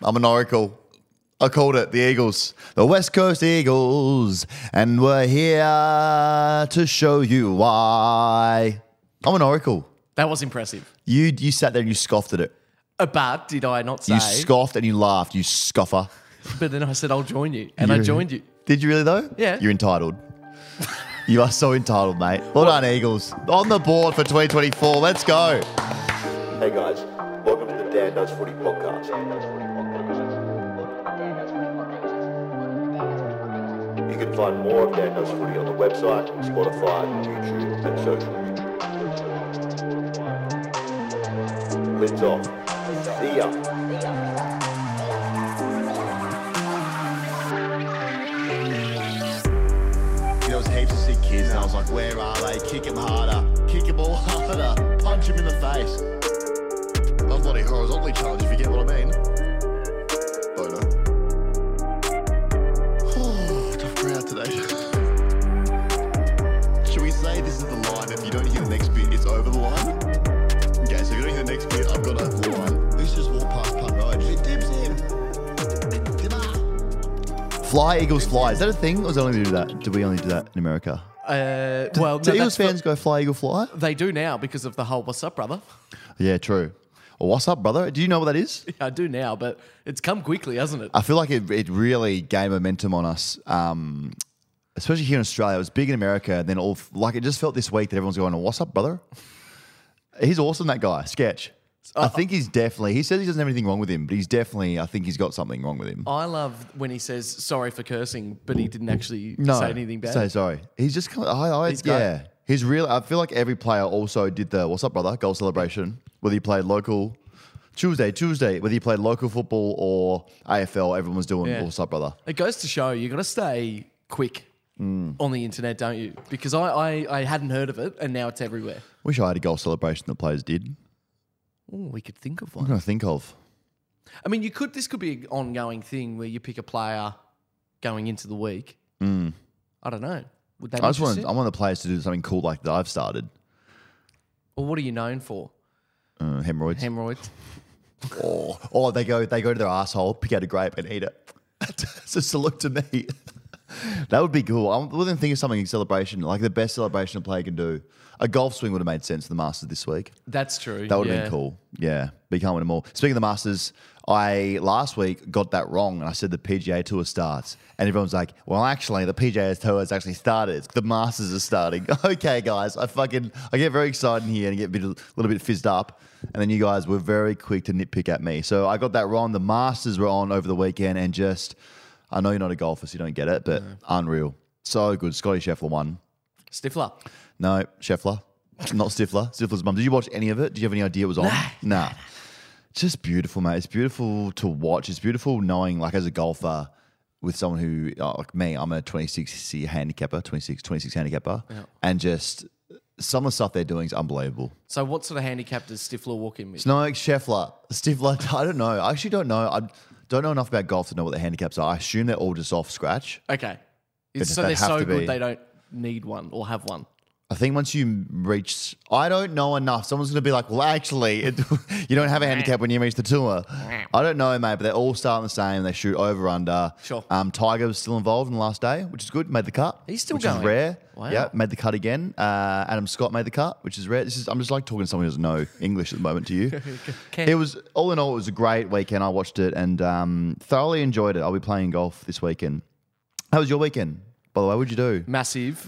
I'm an oracle. I called it the Eagles, the West Coast Eagles, and we're here to show you why. I'm an oracle. That was impressive. You sat there and you scoffed at it. But did I not say? You scoffed and you laughed, you scoffer. But then I said, I'll join you. And I joined you. Did you really though? Yeah. You're entitled. You are so entitled, mate. Well done, Eagles. On the board for 2024. Let's go. Hey guys, welcome to the Dan Does Footy podcast. You can find more of Dan Does Footy on the website, Spotify, YouTube, and social media. Lids off. See ya. There was heaps of sick kids, and I was like, where are they? Kick him harder. Kick him all harder. Punch him in the face. That was bloody horizontally challenged, if you get what I mean. Boner. Oh, tough crowd today. Should we say this is the line? If you don't hear the next bit, it's over the line? Okay, so if you don't hear the next bit, I've got a line. Who's just walked past Punt Road? It dips him. Fly, Eagles, fly. Is that a thing? Or do we only do that in America? Do Eagles fans go fly, Eagle, fly? They do now because of the whole "What's up, brother?" Yeah, true. Well, what's up, brother? Do you know what that is? Yeah, I do now, but it's come quickly, hasn't it? I feel like it really gained momentum on us, especially here in Australia. It was big in America, and then it just felt this week that everyone's going, "What's up, brother?" He's awesome, that guy. Sketch. I think he says he doesn't have anything wrong with him, but I think he's got something wrong with him. I love when he says sorry for cursing, but he didn't actually say anything bad. Say sorry. He's just kind of, He's great. yeah. He's really, I feel like every player also did the "What's up, brother?" goal celebration, whether he played local Tuesday, whether he played local football or AFL, everyone was doing "What's up, brother?" It goes to show you got to stay quick on the internet, don't you? Because I hadn't heard of it, and now it's everywhere. Wish I had a goal celebration that players did. Oh, we could think of What one. can I think of? I mean, this could be an ongoing thing where you pick a player going into the week. I don't know. Would that I interesting? want the players to do something cool like that I've started. Well, what are you known for? Hemorrhoids. Hemorrhoids. Or they go to their asshole, pick out a grape and eat it. So salute to me. That would be cool. I wouldn't think of something in celebration, like the best celebration a player can do. A golf swing would have made sense for the Masters this week. That's true. That would have been cool. Yeah, but you can't win them all. Speaking of the Masters, I last week got that wrong and I said the PGA Tour starts. And everyone's like, well, actually, the PGA Tour has actually started. The Masters are starting. Okay, guys, I get very excited here and get a little bit fizzed up. And then you guys were very quick to nitpick at me. So I got that wrong. The Masters were on over the weekend and I know you're not a golfer, so you don't get it, but unreal. So good. Scotty Scheffler won. Stifler. No, Scheffler. Not Stifler. Stifler's mum. Did you watch any of it? Did you have any idea it was on? Nah. It's just beautiful, mate. It's beautiful to watch. It's beautiful knowing, like, as a golfer, with someone who, like me, I'm a 26 handicapper, 26 handicapper, and just some of the stuff they're doing is unbelievable. So what sort of handicap does Stifler walk in with? It's not like Scheffler. Stifler, I don't know. I actually don't know. I don't know enough about golf to know what the handicaps are. I assume they're all just off scratch. Okay. But So they they're have so to good be. they don't need one or have one. I think once you reach, I don't know enough. Someone's going to be like, well, actually, you don't have a handicap when you reach the tour. I don't know, mate, but they're all starting the same. They shoot over, under. Sure. Tiger was still involved in the last day, which is good. Made the cut. He's still which going. is rare. Wow. Yeah, made the cut again. Adam Scott made the cut, which is rare. I'm just like talking to someone who doesn't know English at the moment to you. Okay. It was, all in all, it was a great weekend. I watched it and thoroughly enjoyed it. I'll be playing golf this weekend. How was your weekend? By the way, what'd you do? Massive.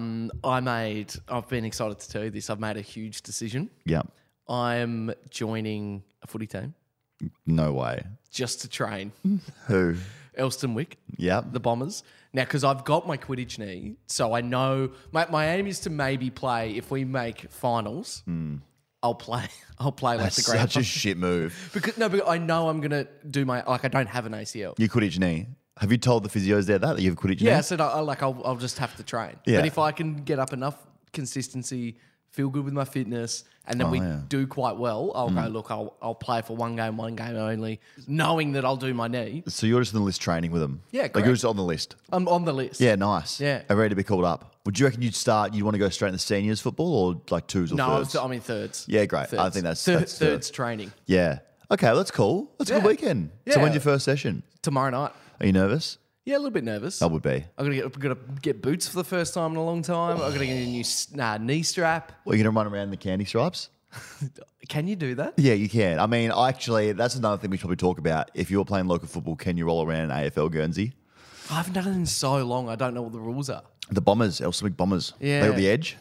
I've been excited to tell you this. I've made a huge decision. Yeah. I'm joining a footy team No way. just to train. Who? Elstonwick, Yeah. the Bombers. Now, because I've got my Quidditch knee, so I know my aim is to maybe play, if we make finals, I'll play like That's the grand such a shit move. but I know I'm going to do I don't have an ACL. You Quidditch knee. Have you told the physios there that you have Quidditch knee? Yeah, I said I'll just have to train. Yeah. But if I can get up enough consistency, feel good with my fitness, and then we do quite well, I'll go, look, I'll play for one game only, knowing that I'll do my knee. So you're just on the list training with them? Yeah, Like correct. you're just on the list? I'm on the list. Yeah, nice. Yeah. Are ready to be called up? Would you reckon you'd want to go straight in the seniors football or like twos or No, thirds? I'm in thirds. Yeah, great. I Thirds. think that's thirds training. Yeah. Okay, that's cool. That's a good Yeah. weekend. So Yeah. when's your first session? Tomorrow night. Are you nervous? Yeah, a little bit nervous. I would be. I'm gonna get boots for the first time in a long time. I'm gonna get a new knee strap. Well, you're going to run around in the candy stripes? Can you do that? Yeah, you can. I mean, actually, that's another thing we should probably talk about. If you're playing local football, can you roll around an AFL Guernsey? I haven't done it in so long. I don't know what the rules are. The Bombers, Elswick Bombers. Yeah. They got the edge?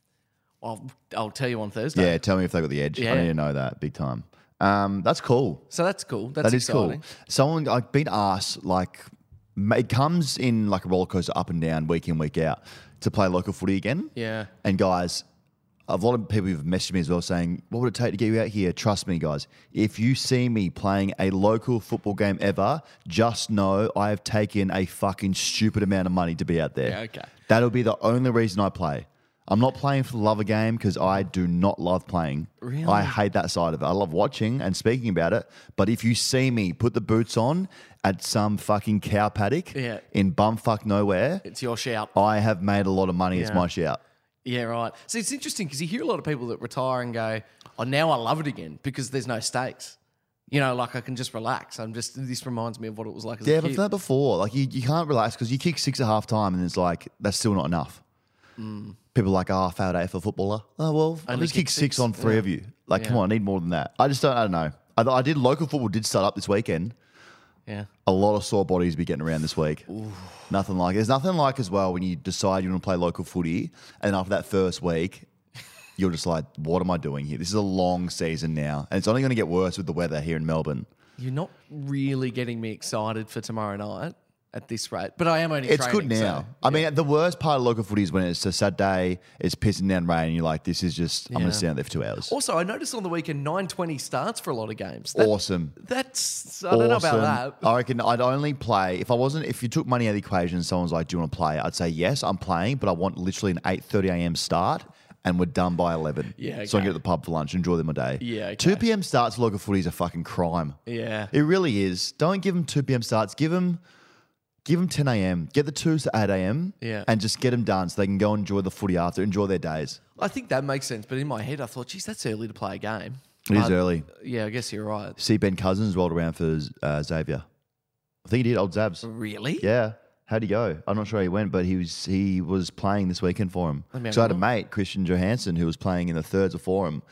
I'll tell you on Thursday. Yeah, tell me if they got the edge. Yeah. I need to know that big time. That's cool. So that's cool. That's That is exciting. cool. Someone, I've been asked, like, it comes in like a roller coaster up and down, week in, week out, to play local footy again. Yeah. And guys, a lot of people have messaged me as well saying, what would it take to get you out here? Trust me, guys. If you see me playing a local football game ever, just know I have taken a fucking stupid amount of money to be out there. Yeah, okay. That'll be the only reason I play. I'm not playing for the love of game because I do not love playing. Really? I hate that side of it. I love watching and speaking about it. But if you see me put the boots on at some fucking cow paddock Yeah. in bumfuck nowhere, It's your shout. I have made a lot of money. It's Yeah. my shout. Yeah, right. So it's interesting because you hear a lot of people that retire and go, "Oh, now I love it again because there's no stakes." You know, like I can just relax. This reminds me of what it was like as Yeah, a but kid. for that before, like you can't relax because you kick 6 at half time and it's like, that's still not enough. People are like, oh, I failed AFL footballer. Oh, well, I Only just kicked kick six six. on 3 of you. Like, come Yeah. on, I need more than that. I don't know. I did, local football did start up this weekend. Yeah. A lot of sore bodies be getting around this week. There's nothing like as well when you decide you want to play local footy and after that first week, you're just like, what am I doing here? This is a long season now. And it's only going to get worse with the weather here in Melbourne. You're not really getting me excited for tomorrow night at this rate, but I am only It's training, good now. so, I mean, the worst part of local footy is when it's a sad day, it's pissing down rain, and you're like, this is just, I'm going Yeah. to stand out there for 2 hours. Also, I noticed on the weekend 9:20 starts for a lot of games. That- Awesome. That's I don't know about that. I reckon I'd only play if you took money out of the equation and someone's like, do you want to play? I'd say, yes, I'm playing, but I want literally an 8:30 a.m. start and we're done by 11. Yeah, So I can okay. get to the pub for lunch, enjoy them a day. Yeah, okay. 2 p.m. starts for local footy is a fucking crime. Yeah. It really is. Don't give them 2 p.m. starts. Give them 10 a.m. Get the 2s to 8 a.m. Yeah. And just get them done so they can go enjoy the footy after, enjoy their days. I think that makes sense, but in my head I thought, geez, that's early to play a game. It is early. Yeah, I guess you're right. See Ben Cousins rolled around for Xavier. I think he did, old Zabs. Really? Yeah. How'd he go? I'm not sure how he went, but he was playing this weekend for him. Let me have So I a had a look. mate, Christian Johansson, who was playing in the thirds for him.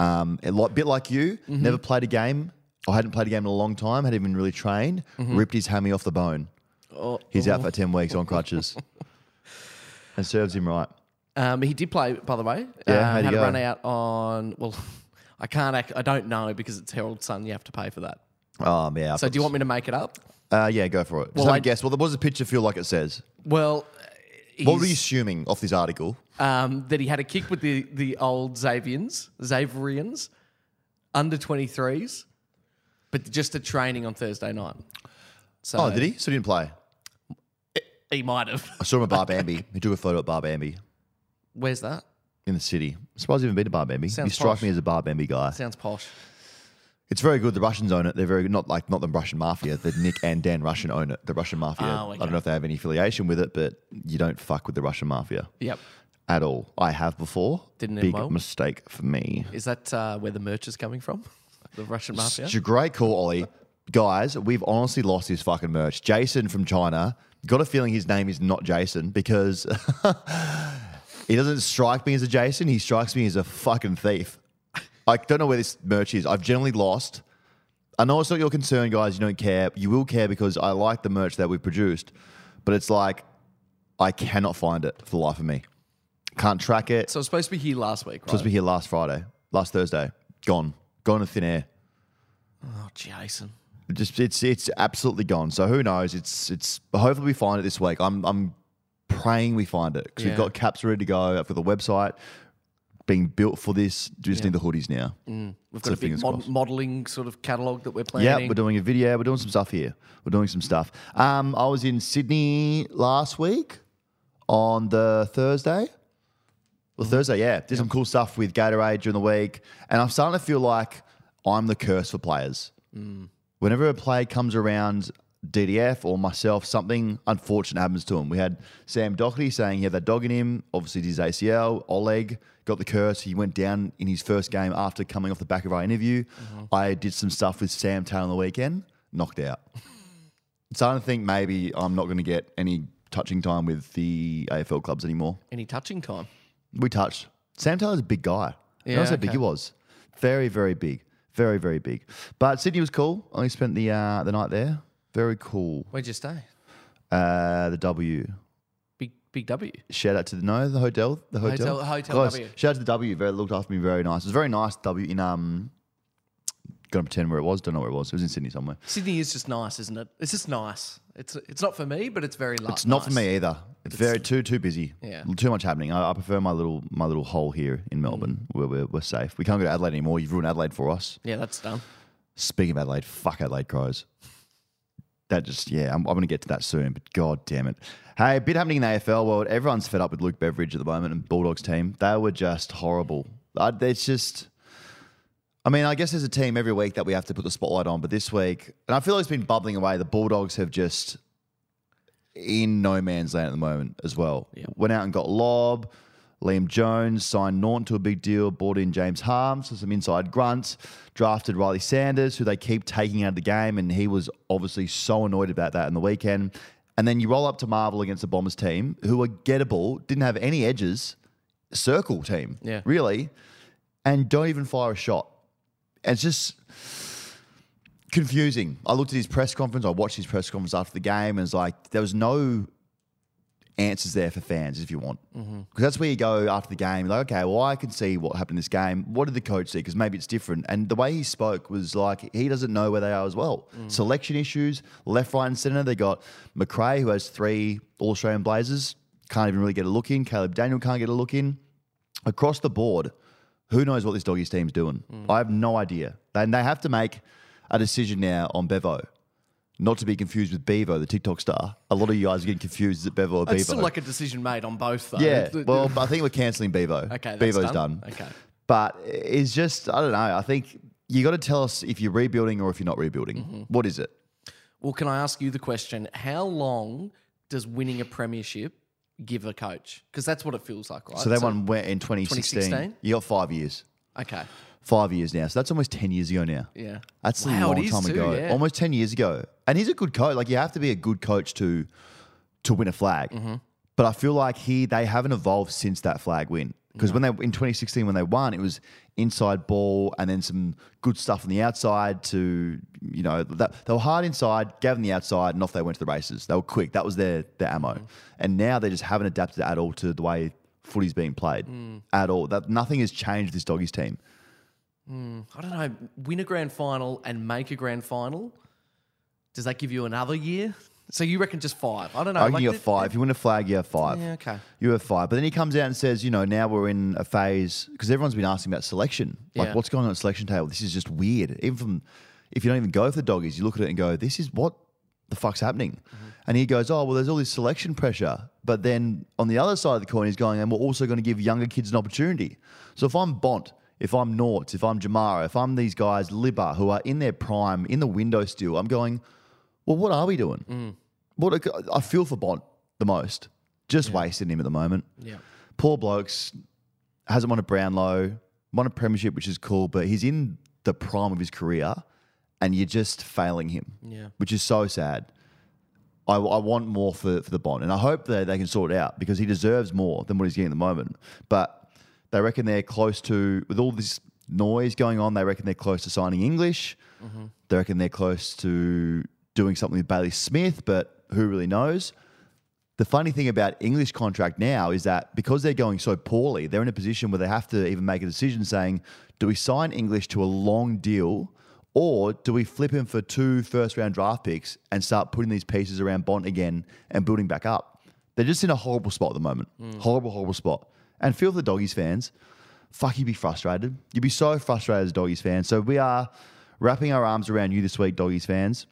Bit like you, Mm-hmm. never played a game. I hadn't played a game in a long time, hadn't even really trained, ripped his hammy off the bone. Oh, He's out for 10 weeks on crutches. And serves him right. he did play, by the way. Yeah, how'd he had a go? run out on. Well, I don't know because it's Herald Sun. You have to pay for that. Yeah. So do you want me to make it up? Yeah, go for it. Just Well, have a I- guess. Well, what does the picture feel like it says? Well, What were you he's- assuming off this article? that he had a kick with the old Xaverians, under 23s, but just a training on Thursday night. So Oh, did he? So he didn't play. He might have. I saw him at Bar Bambi. He took a photo at Bar Bambi Where's that? in the city. I'm surprised he haven't been to Bar Bambi. Sounds You strike posh. me as a Bar Bambi guy. Sounds posh. It's very good. The Russians own it. They're very good. Not the Russian mafia. The Nick and Dan Russian own it. The Russian mafia. Oh, I okay. don't know if they have any affiliation with it, but you don't fuck with the Russian mafia Yep. at all. I have before. Didn't end Big well. mistake for me. Is that where the merch is coming from? The Russian mafia? It's a great call, Ollie. Guys, we've honestly lost his fucking merch. Jason from China, got a feeling his name is not Jason because he doesn't strike me as a Jason. He strikes me as a fucking thief. I don't know where this merch is. I've generally lost. I know it's not your concern, guys. You don't care. You will care because I like the merch that we've produced. But it's like, I cannot find it for the life of me. Can't track it. So it was supposed to be here last week, right? Supposed to be here last Thursday. Gone to thin air. Oh, Jason. Just it's absolutely gone. So who knows? It's hopefully we find it this week. I'm praying we find it because we've Yeah. got caps ready to go. I've got the website being built for this. Just need the hoodies now. We've So got a big fingers crossed. modelling sort of catalogue that we're planning. Yeah, we're doing a video. We're doing some stuff here. We're doing some stuff. I was in Sydney last week on the Thursday. Well, Thursday, yeah. Did some cool stuff with Gatorade during the week. And I'm starting to feel like I'm the curse for players. Whenever a play comes around DDF or myself, something unfortunate happens to him. We had Sam Doherty saying he had that dog in him. Obviously, his ACL. Oleg got the curse. He went down in his first game after coming off the back of our interview. I did some stuff with Sam Taylor on the weekend. Knocked out. So I don't think maybe I'm not going to get any touching time with the AFL clubs anymore. Any touching time? We touched. Sam Taylor's a big guy. Yeah, Notice how big he was. Very, very big. Very, very big. But Sydney was cool. Only spent the night there. Very cool. Where'd you stay? The W. Big W. Shout out to the hotel. The hotel. Hotel Guys, W. shout out to the W. Very looked after me. Very nice. It was very nice. W in Gonna pretend where it was. Don't know where it was. It was in Sydney somewhere. Sydney is just nice, isn't it? It's just nice. It's not for me, but it's very nice. It's not for me either. It's very too busy. Yeah. Too much happening. I prefer my little hole here in Melbourne where we're safe. We can't go to Adelaide anymore. You've ruined Adelaide for us. Yeah, that's done. Speaking of Adelaide, fuck Adelaide Crows. That just, I'm going to get to that soon, but god damn it. Hey, a bit happening in the AFL world. Everyone's fed up with Luke Beveridge at the moment and Bulldogs team. They were just horrible. It's just, I mean, I guess there's a team every week that we have to put the spotlight on, but this week, and I feel like it's been bubbling away, the Bulldogs have just in no man's land at the moment as well. Yep. Went out and got Lob. Liam Jones signed Norton to a big deal, brought in James Harms for some inside grunts, drafted Riley Sanders, who they keep taking out of the game, and he was obviously so annoyed about that in the weekend. And then you roll up to Marvel against the Bombers team, who were gettable, didn't have any edges, circle team, really, and don't even fire a shot. And it's just confusing. I looked at his press conference, I watched his press conference after the game, and it's like there was no answers there for fans, if you want. Because that's where you go after the game. Like, okay, well, I can see what happened in this game. What did the coach see? Because maybe it's different. And the way he spoke was like he doesn't know where they are as well. Selection issues, left, right, and centre. They got McRae, who has 3 All-Australian Blazers, can't even really get a look in. Caleb Daniel can't get a look in. Across the board, who knows what this Doggies team's doing? I have no idea. And they have to make a decision now on Bevo. Not to be confused with Bevo, the TikTok star. A lot of you guys are getting confused. Is it Bevo or Bevo? It's still like a decision made on both, though. Yeah. Well, I think we're cancelling Bevo. Okay, that's Bevo's done. Okay. But it's just, I don't know. I think you got to tell us if you're rebuilding or if you're not rebuilding. What is it? Well, can I ask you the question? How long does winning a premiership give a coach? Because that's what it feels like, right? So that one went in 2016. 2016? You got 5 years. Okay. 5 years now. So that's almost 10 years ago now. Yeah. That's Wow, a long it is time too, ago. yeah. Almost 10 years ago. And he's a good coach. Like, you have to be a good coach to win a flag. But I feel like they haven't evolved since that flag win. Because when in 2016, when they won, it was inside ball and then some good stuff on the outside to, they were hard inside, gave them the outside, and off they went to the races. They were quick. That was their ammo. And now they just haven't adapted at all to the way footy's being played. At all. Nothing has changed this Doggies team. I don't know. Win a grand final and make a grand final. Does that give you another year? So you reckon just 5? I don't know. I reckon you have 5. If you win a flag, you have 5. Yeah, okay. You have 5. But then he comes out and says, now we're in a phase, because everyone's been asking about selection. Like, Yeah. what's going on at selection table? This is just weird. Even from, if you don't even go for the Doggies, you look at it and go, this is what the fuck's happening. And he goes, oh, well, there's all this selection pressure. But then on the other side of the coin, he's going, and we're also going to give younger kids an opportunity. So if I'm Bont, if I'm Norts, if I'm Jamara, if I'm these guys, Libba, who are in their prime, in the window still, I'm going, well, what are we doing? I feel for Bont the most. Just wasting him at the moment. Yeah. Poor blokes, hasn't won a Brownlow, won a premiership, which is cool, but he's in the prime of his career and you're just failing him, which is so sad. I want more for the Bont, and I hope that they can sort it out because he deserves more than what he's getting at the moment. But they reckon they're close to, with all this noise going on, they reckon they're close to signing English. They reckon they're close to doing something with Bailey Smith, but who really knows? The funny thing about English contract now is that because they're going so poorly, they're in a position where they have to even make a decision saying, do we sign English to a long deal or do we flip him for 2 first-round draft picks and start putting these pieces around Bont again and building back up? They're just in a horrible spot at the moment. Horrible spot. And feel for the Doggies fans. Fuck, you'd be frustrated. You'd be so frustrated as Doggies fans. So we are wrapping our arms around you this week, Doggies fans.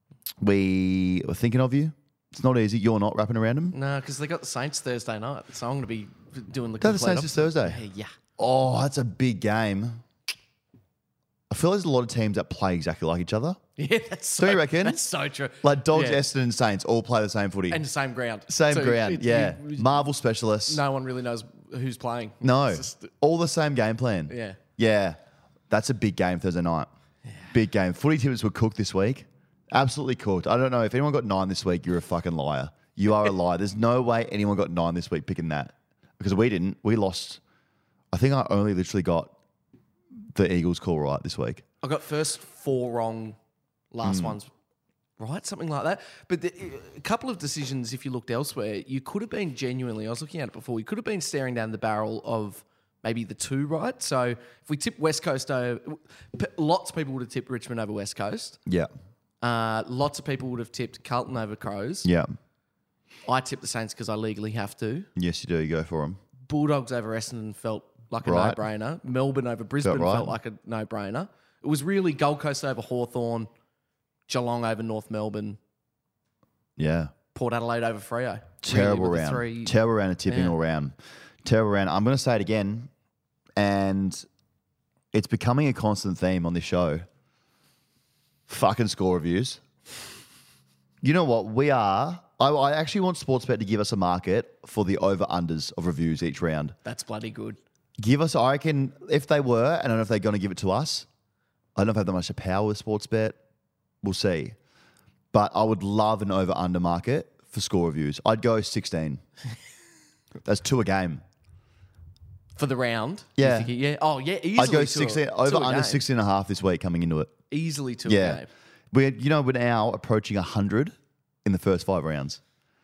We were thinking of you. It's not easy. You're not wrapping around them. No, because they got the Saints Thursday night, so I'm going to be doing the. They're the Saints this Thursday. Yeah. Oh, that's a big game. I feel there's a lot of teams that play exactly like each other. Yeah, that's so, Don't you reckon? That's so true. Like Dogs, Yeah. Essendon and Saints all play the same footy. And the same ground. Same So ground, yeah. you- Marvel specialists. no one really knows who's playing. No. It's just- All the same game plan. Yeah. Yeah. That's a big game Thursday night. Big game. Footy tips were cooked this week. Absolutely cooked. I don't know. If anyone got 9 this week, you're a fucking liar. You are a liar. There's no way anyone got 9 this week picking that. Because we didn't. We lost. I think I only literally got the Eagles call right this week. I got first 4 wrong, last ones right, something like that. But a couple of decisions, if you looked elsewhere, you could have been genuinely, I was looking at it before, you could have been staring down the barrel of maybe the 2 right. So if we tip West Coast over, lots of people would have tipped Richmond over West Coast. Yeah. Lots of people would have tipped Carlton over Crows. Yeah. I tipped the Saints because I legally have to. Yes, you do. You go for them. Bulldogs over Essendon felt like a Right. no-brainer. Melbourne over Brisbane right. felt like a no-brainer. It was really Gold Coast over Hawthorn, Geelong over North Melbourne, Yeah. Port Adelaide over Freo. Terrible Really, with the round. three- Terrible round of tipping Yeah. all round. Terrible round. I'm going to say it again, and it's becoming a constant theme on this show. Fucking score reviews. You know what? We are. I actually want Sportsbet to give us a market for the over-unders of reviews each round. That's bloody good. Give us, I reckon, if they were, and I don't know if they're going to give it to us. I don't know if I have that much power with Sportsbet. We'll see. But I would love an over-under market for score reviews. I'd go 16. That's 2 a game. For the round? Yeah. You think yeah. Oh, yeah, easily I'd go to 16, to over a under game. 16 and a half this week coming into it. Easily to a Yeah. game. We're now approaching 100 in the first 5 rounds.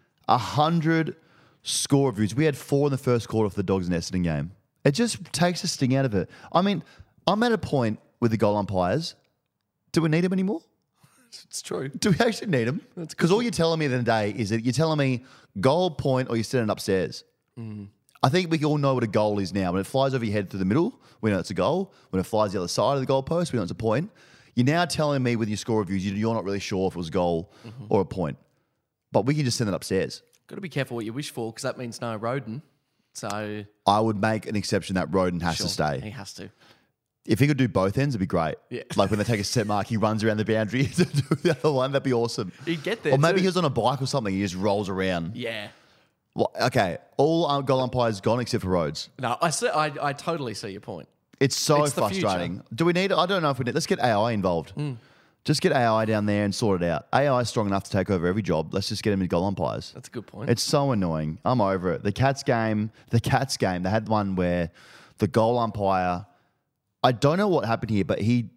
100 score reviews. We had 4 in the first quarter for the Dogs and Essendon game. It just takes the sting out of it. I mean, I'm at a point with the goal umpires. Do we need them anymore? It's true. Do we actually need them? Because all you're telling me the day is that you're telling me goal, point, or you're sitting upstairs. I think we all know what a goal is now. When it flies over your head through the middle, we know it's a goal. When it flies the other side of the goalpost, we know it's a point. You're now telling me with your score reviews, you're not really sure if it was a goal or a point. But we can just send it upstairs. Got to be careful what you wish for because that means no Roden. So I would make an exception that Roden has to he stay. has to. If he could do both ends, it'd be great. Yeah. Like when they take a set mark, he runs around the boundary to do the other one. That'd be awesome. He'd get there Or maybe too. he was on a bike or something. He just rolls around. Yeah. Well, okay, all goal umpires gone except for Rhodes. No, I totally see your point. It's so It's the frustrating. Do we need? I don't know if we need. Let's get AI involved. Just get AI down there and sort it out. AI is strong enough to take over every job. Let's just get him in goal umpires. That's a good point. It's so annoying. I'm over it. The Cats game. They had one where the goal umpire. I don't know what happened here, but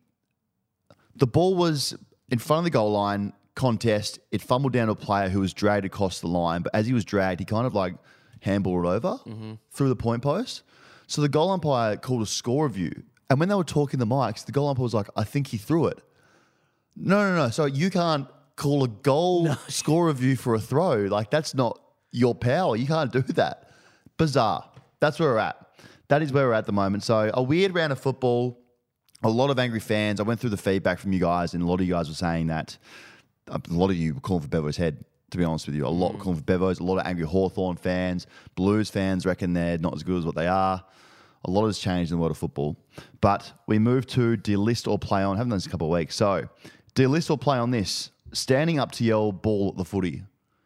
the ball was in front of the goal line. Contest. It fumbled down to a player who was dragged across the line, but as he was dragged, he kind of like handballed it over through the point post. So the goal umpire called a score review, and when they were talking the mics, the goal umpire was like, "I think he threw it." No. So you can't call a goal score review for a throw. Like that's not your power. You can't do that. Bizarre. That's where we're at. That is where we're at the moment. So a weird round of football. A lot of angry fans. I went through the feedback from you guys, and a lot of you guys were saying that. A lot of you were calling for Bevo's head, to be honest with you. A lot were calling for Bevo's. A lot of angry Hawthorn fans. Blues fans reckon they're not as good as what they are. A lot has changed in the world of football. But we move to delist or play on. I haven't done this in a couple of weeks. So delist or play on this. Standing up to yell ball at the footy.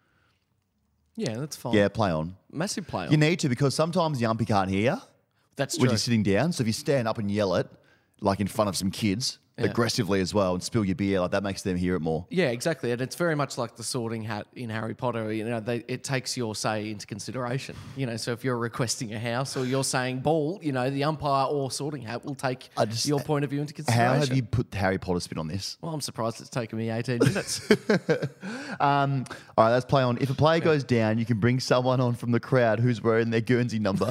yeah, that's fine. Yeah, play on. Massive play on. You need to because sometimes the umpy can't hear That's when true. you're sitting down. So if you stand up and yell it, like in front of some kids, aggressively as well, and spill your beer, like that makes them hear it more. Yeah, exactly. And it's very much like the sorting hat in Harry Potter. You know, it takes your say into consideration. You know, so if you're requesting a house or you're saying ball, you know, the umpire or sorting hat will take your point of view into consideration. How have you put the Harry Potter spin on this? Well, I'm surprised it's taken me 18 minutes. All right, let's play on. If a player goes down, you can bring someone on from the crowd who's wearing their Guernsey number.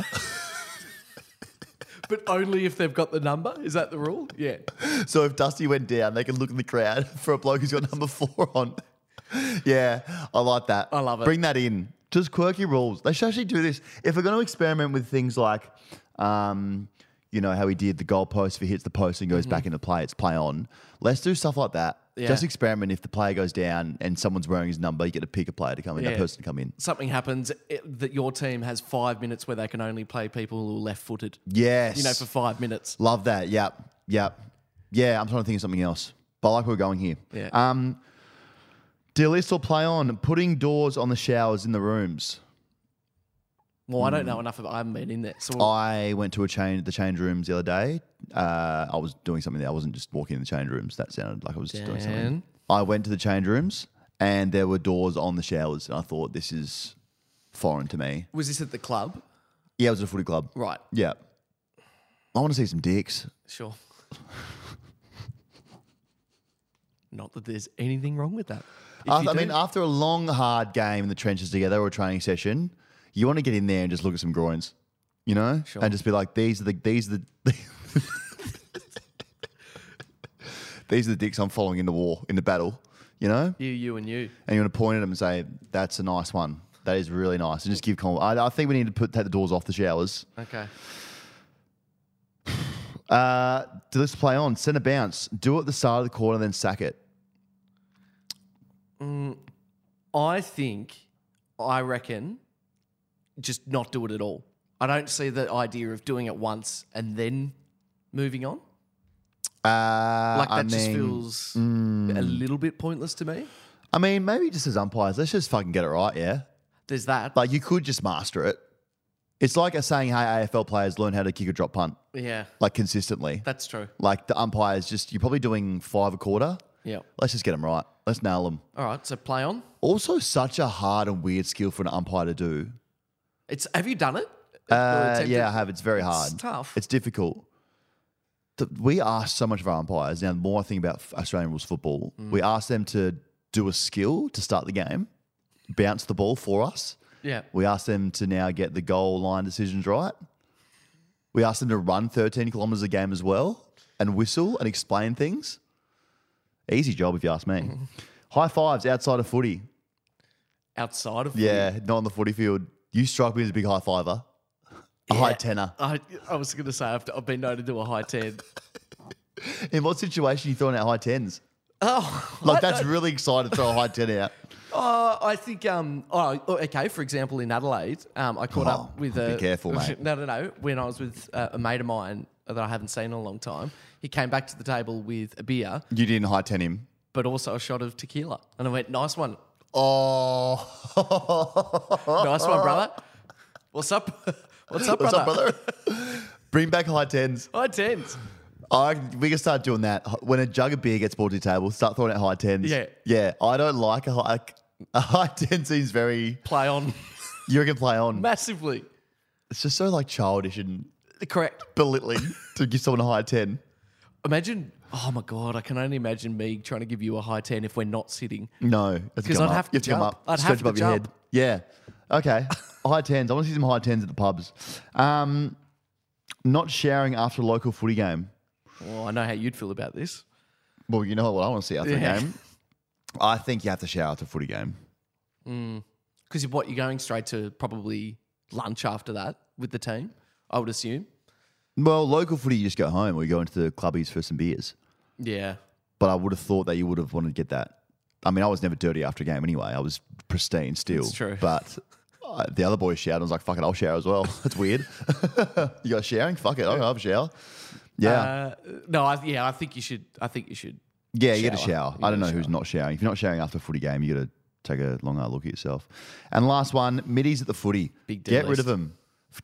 But only if they've got the number? Is that the rule? Yeah. So if Dusty went down, they can look in the crowd for a bloke who's got number 4 on. Yeah, I like that. I love it. Bring that in. Just quirky rules. They should actually do this. If we're going to experiment with things like, you know, how he did the goalpost, if he hits the post and goes back into play, it's play on. Let's do stuff like that. Yeah. Just experiment. If the player goes down and someone's wearing his number, you get to pick a player to come in, that Yeah. person to come in. Something happens that your team has 5 minutes where they can only play people who are left-footed. Yes. You know, for 5 minutes. Love that. Yep. Yeah, I'm trying to think of something else. But I like where we're going here. Yeah. Delist or play on putting doors on the showers in the rooms. Well, I don't know enough about. I haven't been in there. So I went to the change rooms the other day. I was doing something there. I wasn't just walking in the change rooms. That sounded like I was just doing something. Dan. I went to the change rooms and there were doors on the showers, and I thought this is foreign to me. Was this at the club? Yeah, it was at a footy club. Right. Yeah. I want to see some dicks. Sure. Not that there's anything wrong with that. I mean, after a long, hard game in the trenches together or a training session, you want to get in there and just look at some groins, you know, Sure. and just be like, these are the these are the dicks I'm following in the war, in the battle, you know. you, and you. And you want to point at them and say, "That's a nice one. That is really nice," and just give compliment. I think we need to take the doors off the showers. Okay. Let's play on. Send a bounce. Do it at the start of the quarter, then sack it. I reckon, just not do it at all. I don't see the idea of doing it once and then moving on. Like that just feels a little bit pointless to me. I mean, maybe just as umpires, let's just fucking get it right, yeah? There's that. Like, you could just master it. It's like us saying, hey, AFL players learn how to kick a drop punt, Yeah, like, consistently. that's true. Like, the umpires you're probably doing 5 a quarter. Yeah. Let's just get them right. Let's nail them. All right, so play on. Also, such a hard and weird skill for an umpire to do. Have you done it? Or attempted? Yeah, I have. It's very hard. It's tough. It's difficult. We ask so much of our umpires. Now, the more I think about Australian rules football, we ask them to do a skill to start the game, bounce the ball for us. Yeah. We ask them to now get the goal line decisions right. We ask them to run 13 kilometres a game as well and whistle and explain things. Easy job, if you ask me. High fives outside of footy. Outside of Yeah, not on the footy field. You strike me as a big high fiver. A high tenner. I was going to say I've been known to do a high 10. In what situation are you throwing out high tens? Oh, Like, that's really exciting to throw a high 10 out. I think. Okay. For example, in Adelaide, I caught up with be careful, mate. No. When I was with a mate of mine that I haven't seen in a long time, he came back to the table with a beer, You didn't high 10 him. but also a shot of tequila, and I went, "Nice one, Oh. nice one, brother. What's up? What's up, brother? What's up, brother? Bring back high 10s. High 10s. We can start doing that. When a jug of beer gets brought to your table, start throwing out high 10s. Yeah. Yeah. I don't like a high 10 seems very, Play on you can play on. massively. It's just so like childish and Correct. belittling to give someone a high 10. Imagine. Oh my god, I can only imagine me trying to give you a high 10 if we're not sitting. No. 'Cause I'd have to come jump. up. I'd Stretch have to above your head. jump. Yeah. Okay. High 10s. I want to see some high 10s at the pubs. Not showering after a local footy game. Well, I know how you'd feel about this. Well, you know what I want to see after Yeah. a game? I think you have to shower after a footy game. Because you're going straight to probably lunch after that with the team, I would assume. Well, local footy, you just go home or you go into the clubbies for some beers. Yeah. But I would have thought that you would have wanted to get that. I mean, I was never dirty after a game anyway. I was pristine still. That's true. But the other boys showered. I was like, fuck it, I'll shower as well. That's weird. You guys showering? Fuck it, I'll have a shower. Yeah. No, I think you should. Yeah, you get a shower. shower. You I don't gotta know who's shower. not showering. If you're not showering after a footy game, you got to take a long hard look at yourself. And last one, middies at the footy. Big Get D rid of list. them.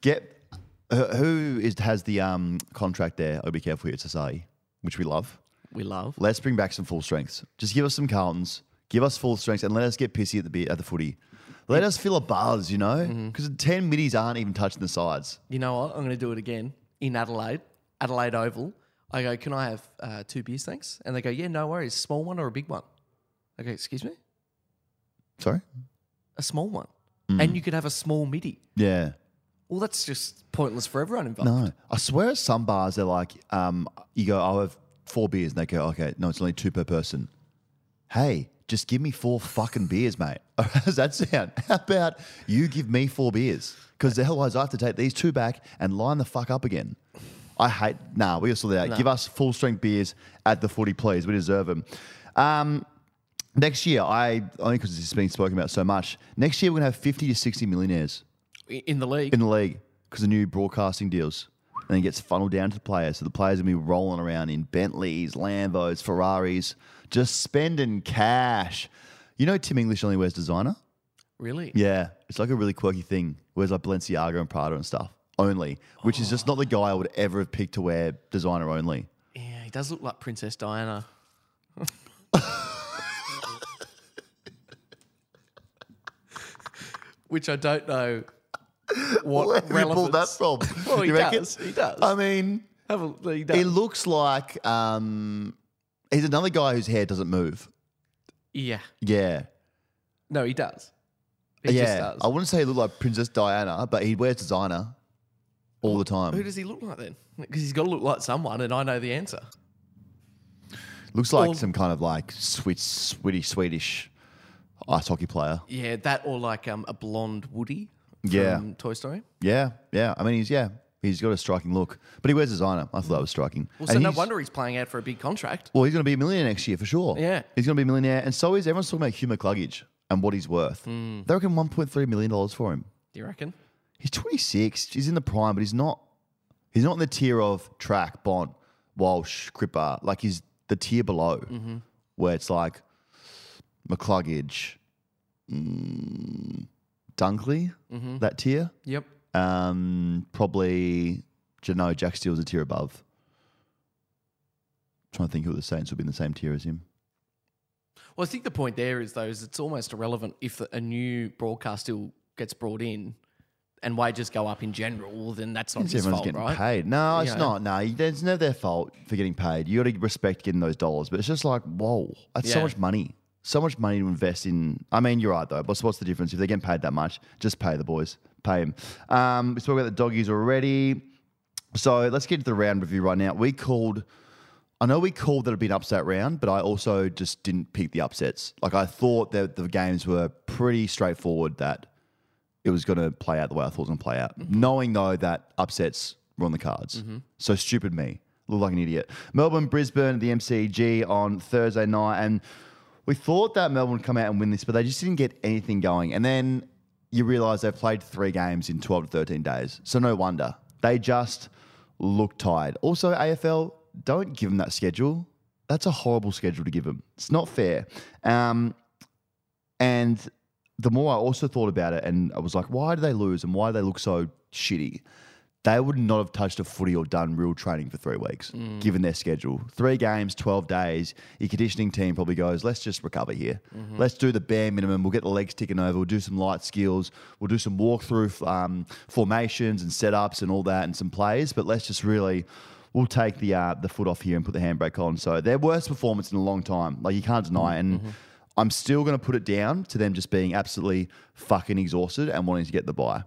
Has the contract there? I'll be careful here. It's Asahi, which we love. We love. Let's bring back some full strengths. Just give us some Carltons. Give us full strengths and let us get pissy at the footy. Let us feel a buzz, you know? Because 10 middies aren't even touching the sides. You know what? I'm going to do it again in Adelaide Oval. I go, can I have 2 beers, thanks? And they go, yeah, no worries. Small one or a big one? I go, excuse me? Sorry? A small one. And you could have a small midi. Yeah. Well, that's just pointless for everyone involved. No. I swear at some bars, they're like, you go, I'll have 4 beers. And they go, okay, no, it's only 2 per person. Hey, just give me 4 fucking beers, mate. How does that sound? How about you give me 4 beers? Because otherwise I have to take these 2 back and line the fuck up again. We got to sort that out. No. Give us full strength beers at the footy, please. We deserve them. Next year, only because this has been spoken about so much, next year we're going to have 50 to 60 millionaires In the league. in the league because of new broadcasting deals. and then gets funneled down to the players. So the players are going to be rolling around in Bentleys, Lambos, Ferraris, just spending cash. You know Tim English only wears designer? Really? Yeah. It's like a really quirky thing. Wears like Balenciaga and Prada and stuff only, which is just not the guy I would ever have picked to wear designer only. Yeah, he does look like Princess Diana. Which I don't know what Where have you relevance. pulled that from? Well, he You reckon? does. He does. I mean, He does. it looks like he's another guy whose hair doesn't move. Yeah. Yeah. No, he does. He just does. I wouldn't say he looked like Princess Diana, but he wears designer all the time. Who does he look like then? Because he's got to look like someone, and I know the answer. Looks like Or- some kind of like Swedish ice hockey player. Yeah, that or like a blonde Woody from Yeah. Toy Story. Yeah. I mean, he's got a striking look, but he wears designer. I thought that was striking. Well, And so no he's- wonder he's playing out for a big contract. Well, he's going to be a millionaire next year for sure. Yeah. He's going to be a millionaire, and so is everyone's talking about Hugh McCluggage and what he's worth. They reckon $1.3 million for him. Do you reckon? He's 26. He's in the prime, but he's not in the tier of Track, Bond, Walsh, Cripper. Like he's the tier below, where it's like McCluggage, Dunkley, that tier. Yep. Probably Jack Steele's a tier above. Trying to think who the Saints would be in the same tier as him. Well, I think the point there is, though, is it's almost irrelevant if a new broadcast deal gets brought in and wages go up in general, well, then that's not his Everyone's fault, getting right? paid. No, it's Yeah. not. No, it's never their fault for getting paid. You got to respect getting those dollars, but it's just like, whoa, that's so Yeah. much money. So much money to invest in. I mean, you're right though. But what's the difference? If they're getting paid that much, just pay the boys. Pay them. We spoke about the doggies already. So let's get to the round review right now. I know we called that it'd be an upset round, but I also just didn't pick the upsets. Like I thought that the games were pretty straightforward, that it was going to play out the way I thought it was going to play out. Knowing though that upsets were on the cards. So stupid me. Looked like an idiot. Melbourne, Brisbane, the MCG on Thursday night. And we thought that Melbourne would come out and win this, but they just didn't get anything going. And then you realise they've played 3 games in 12 to 13 days. So no wonder. They just look tired. Also, AFL, don't give them that schedule. That's a horrible schedule to give them. It's not fair. And the more I also thought about it, and I was like, why do they lose and why do they look so shitty? They would not have touched a footy or done real training for 3 weeks, given their schedule. 3 games, 12 days. Your conditioning team probably goes, let's just recover here. Let's do the bare minimum. We'll get the legs ticking over. We'll do some light skills. We'll do some walkthrough formations and setups and all that and some plays. But let's just really, we'll take the foot off here and put the handbrake on. So their worst performance in a long time. Like you can't deny it. And I'm still going to put it down to them just being absolutely fucking exhausted and wanting to get the bye.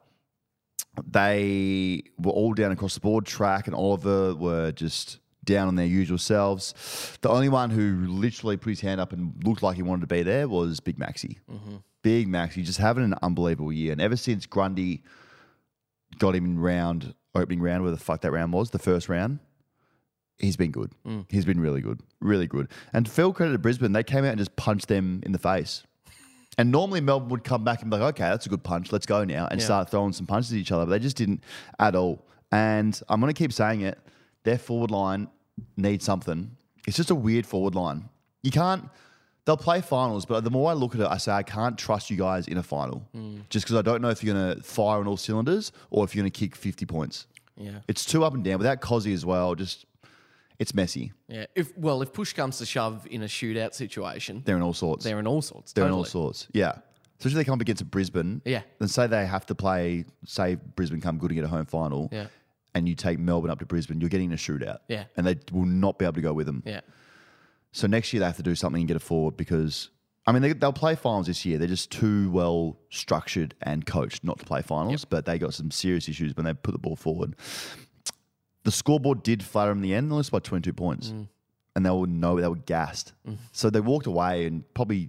They were all down across the board. Track and Oliver were just down on their usual selves. The only one who literally put his hand up and looked like he wanted to be there was Big Maxi. Big Maxi just having an unbelievable year. And ever since Grundy got him in opening round, where the fuck that round was, the first round, he's been good. He's been really good. Really good. And to full credit to Brisbane, they came out and just punched them in the face. And normally Melbourne would come back and be like, okay, that's a good punch. Let's go now. And start throwing some punches at each other. But they just didn't at all. And I'm going to keep saying it. Their forward line needs something. It's just a weird forward line. They'll play finals, but the more I look at it, I say I can't trust you guys in a final. Just because I don't know if you're going to fire on all cylinders or if you're going to kick 50 points. Yeah. It's too up and down. Without Cozzy as well, it's messy. Yeah. If push comes to shove in a shootout situation, They're in all sorts. they're in all sorts. They're in all totally. sorts. Yeah. Especially if they come up against a Brisbane. Yeah. Then say they have to play, say Brisbane come good and get a home final. Yeah. And you take Melbourne up to Brisbane, you're getting a shootout. Yeah. And they will not be able to go with them. Yeah. So next year they have to do something and get it forward because, I mean, they'll play finals this year. They're just too well structured and coached not to play finals, but they got some serious issues when they put the ball forward. The scoreboard did flatter them in the end, only by 22 points. And they were gassed. So they walked away and probably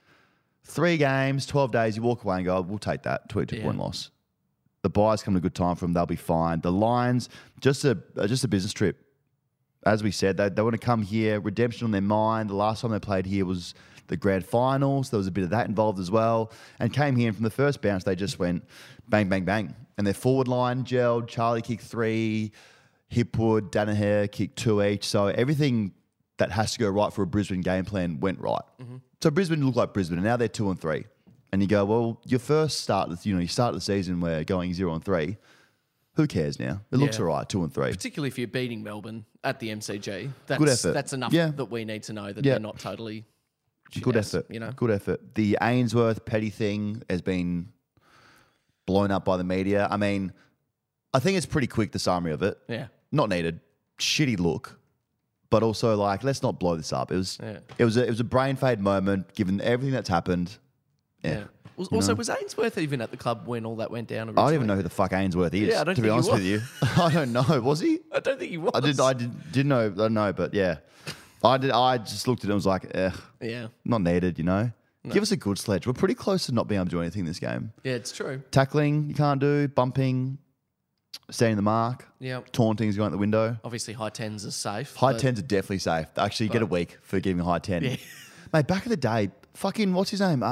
3 games, 12 days, you walk away and go, we'll take that 22-point loss. The buyers come at a good time for them. They'll be fine. The Lions, just a business trip. As we said, they want to come here, redemption on their mind. The last time they played here was the grand finals. There was a bit of that involved as well. And came here and from the first bounce, they just went bang, bang, bang. And their forward line gelled. Charlie kicked 3. Hipwood, Danaher kicked 2 each. So everything that has to go right for a Brisbane game plan went right. So Brisbane looked like Brisbane, and now they're 2-3. And you go, well, your first start, you start the season where going 0-3. Who cares now? It looks all right, 2-3. Particularly if you're beating Melbourne at the MCG. That's, Good effort. That's enough Yeah. that we need to know that Yeah. they're not totally Good shit-house, effort. Good effort. The Ainsworth Petty thing has been blown up by the media. I mean, I think it's pretty quick, the summary of it. Yeah. Not needed. Shitty look. But also, like, let's not blow this up. It was a brain fade moment, given everything that's happened. Yeah. Also, was Ainsworth even at the club when all that went down? I don't even know who the fuck Ainsworth is. Yeah, I don't to be think honest he with you, I don't know. Was he? I don't think he was. Didn't know. I don't know, but yeah, I did. I just looked at it and was like, Yeah. not needed. Give us a good sledge. We're pretty close to not being able to do anything this game. Yeah, it's true. Tackling you can't do. Bumping, standing the mark. Yeah. Taunting's going out the window. Obviously, high tens are safe. High but- tens are definitely safe. Actually, get a week for giving a high 10. Yeah. Mate, back in the day, fucking what's his name?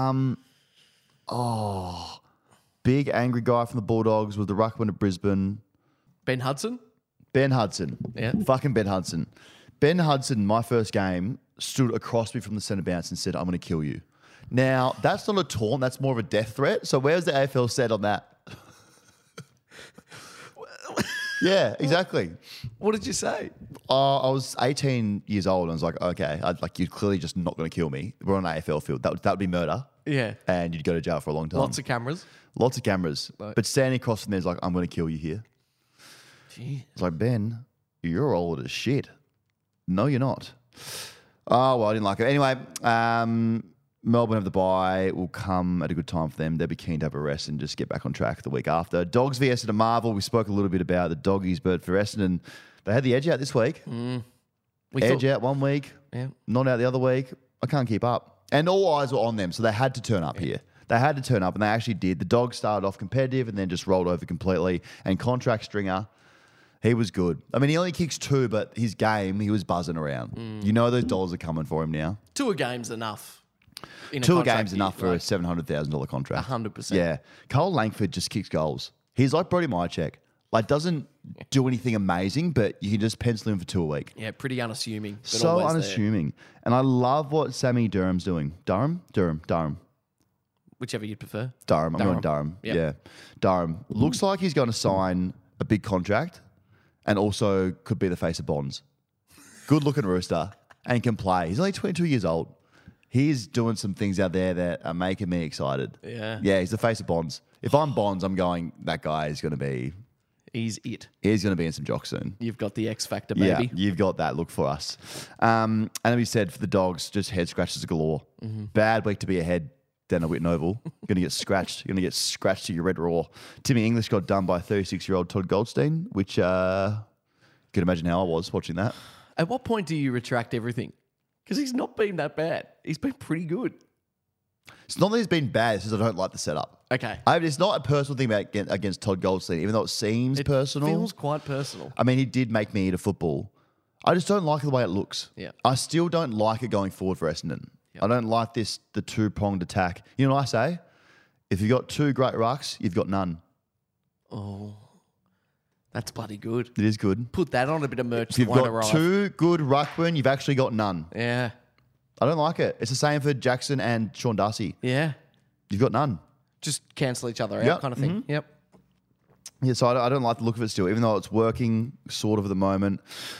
Big angry guy from the Bulldogs with the ruckman of Brisbane. Ben Hudson? Ben Hudson. Yeah. Fucking Ben Hudson. Ben Hudson, my first game, stood across me from the centre bounce and said, I'm going to kill you. Now, that's not a taunt, that's more of a death threat. So where's the AFL set on that? Yeah, exactly. What did you say? I was 18 years old and I was like, okay, you're clearly just not going to kill me. We're on an AFL field. That would be murder. Yeah. And you'd go to jail for a long time. Lots of cameras. Lots of cameras. Like- But standing across from there is like, I'm going to kill you here. Gee. It's like, Ben, you're old as shit. No, you're not. Oh, well, I didn't like it. Anyway, Melbourne have the bye. Will come at a good time for them. They'll be keen to have a rest and just get back on track the week after. Dogs v Essendon Marvel. We spoke a little bit about the doggies, but for Essendon, they had the edge out this week. Edge out 1 week, Yeah. not out the other week. I can't keep up. And all eyes were on them, so they had to turn up here. They had to turn up, and they actually did. The Dogs started off competitive and then just rolled over completely. And contract Stringer, he was good. I mean, he only kicks 2, but his game, he was buzzing around. You know those dollars are coming for him now. 2 a game's enough. In a 2 contract games enough for year, a $700,000 contract. 100%. Yeah. Cole Langford just kicks goals. He's like Brody Mychek. Like, doesn't do anything amazing, but you can just pencil him for 2 a week. Yeah, pretty unassuming. But So always there. unassuming. And I love what Sammy Durham's doing. Durham. Whichever you prefer. I'm going Durham. Yep. Yeah. Durham. Looks like he's going to sign a big contract and also could be the face of Bonds. Good looking rooster and can play. He's only 22 years old. He's doing some things out there that are making me excited. Yeah. Yeah, he's the face of Bonds. If I'm Bonds, I'm going, that guy is going to be, He's it. he's going to be in some jocks soon. You've got the X Factor, Yeah, baby. you've got that look for us. And then we said for the Dogs, just head scratches galore. Mm-hmm. Bad week to be ahead down at Whitten Oval. Going to get scratched. You're going to get scratched to your red raw. Timmy English got done by 36-year-old Todd Goldstein, which you can imagine how I was watching that. At what point do you retract everything? Because he's not been that bad. He's been pretty good. It's not that he's been bad, it's just I don't like the setup. Okay. It's not a personal thing against Todd Goldstein, even though it seems personal. Feels quite personal. I mean, he did make me eat a football. I just don't like the way it looks. Yeah. I still don't like it going forward for Essendon. Yeah. I don't like the 2-pronged attack. You know what I say? If you've got 2 great rucks, you've got none. Oh, that's bloody good. It is good. Put that on a bit of merch. If you've that won't got arrive. 2 good ruckmen, you've actually got none. Yeah. I don't like it. It's the same for Jackson and Sean Darcy. Yeah. You've got none. Just cancel each other out Yep. kind of thing. Yep. Yeah, so I don't like the look of it still, even though it's working sort of at the moment.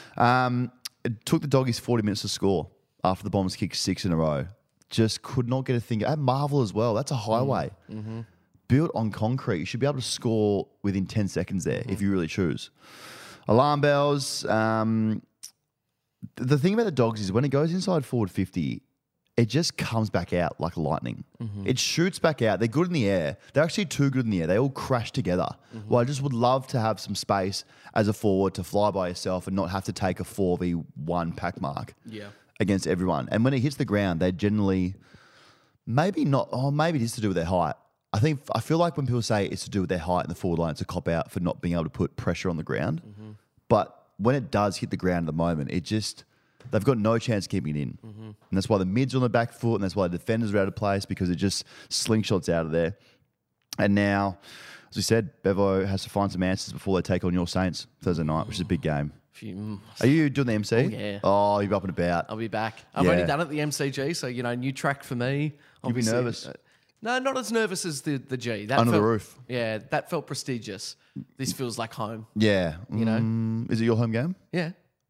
It took the Doggies 40 minutes to score after the Bombers kicked 6 in a row. Just could not get a thing. At Marvel as well. That's a highway. Built on concrete. You should be able to score within 10 seconds there if you really choose. Alarm bells. The thing about the Dogs is when it goes inside forward 50, it just comes back out like lightning. It shoots back out. They're good in the air. They're actually too good in the air. They all crash together. Well, I just would love to have some space as a forward to fly by yourself and not have to take a 4v1 pack mark Yeah. against everyone. And when it hits the ground, they generally, maybe it is to do with their height. I feel like when people say it's to do with their height in the forward line, it's a cop out for not being able to put pressure on the ground. But when it does hit the ground at the moment, they've got no chance of keeping it in. And that's why the mids are on the back foot and that's why the defenders are out of place because it just slingshots out of there. And now, as we said, Bevo has to find some answers before they take on your Saints Thursday night, which is a big game. Are you doing the MC? Oh, yeah. Oh, you're up and about. I'll be back. I've Yeah. only done it at the MCG, so, new track for me. You'll be Obviously, nervous. No, not as nervous as the G. That Under the felt- roof. Yeah, that felt prestigious. This feels like home. Yeah. You know? Is it your home game? Yeah.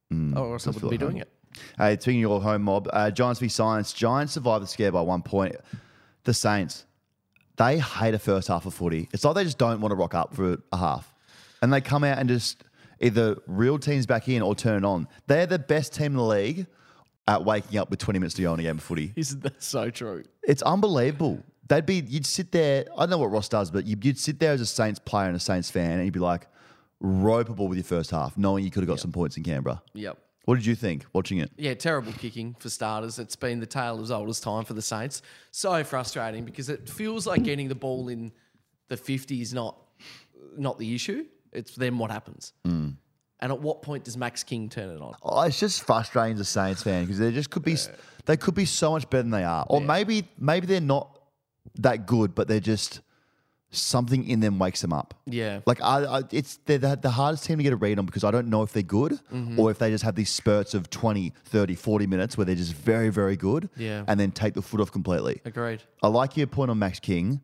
Or else I does wouldn't feel be like doing home. it. Hey, speaking of your home mob, Giants v Saints. Giants survived the scare by 1 point. The Saints, they hate a first half of footy. It's like they just don't want to rock up for a half. And they come out and just either reel teams back in or turn it on. They're the best team in the league at waking up with 20 minutes to go in a game of footy. Isn't that so true? It's unbelievable. You'd sit there, I don't know what Ross does, but you'd sit there as a Saints player and a Saints fan and you'd be like, ropeable with your first half, knowing you could have got some points in Canberra. Yep. What did you think watching it? Yeah, terrible kicking for starters. It's been the tale as old as time for the Saints. So frustrating because it feels like getting the ball in the 50 is not the issue. It's then what happens. And at what point does Max King turn it on? Oh, it's just frustrating as a Saints fan because they could be so much better than they are. Or maybe they're not that good, but they're just something in them wakes them up. Yeah. Like they're the hardest team to get a read on because I don't know if they're good or if they just have these spurts of 20, 30, 40 minutes where they're just very, very good and then take the foot off completely. Agreed. I like your point on Max King.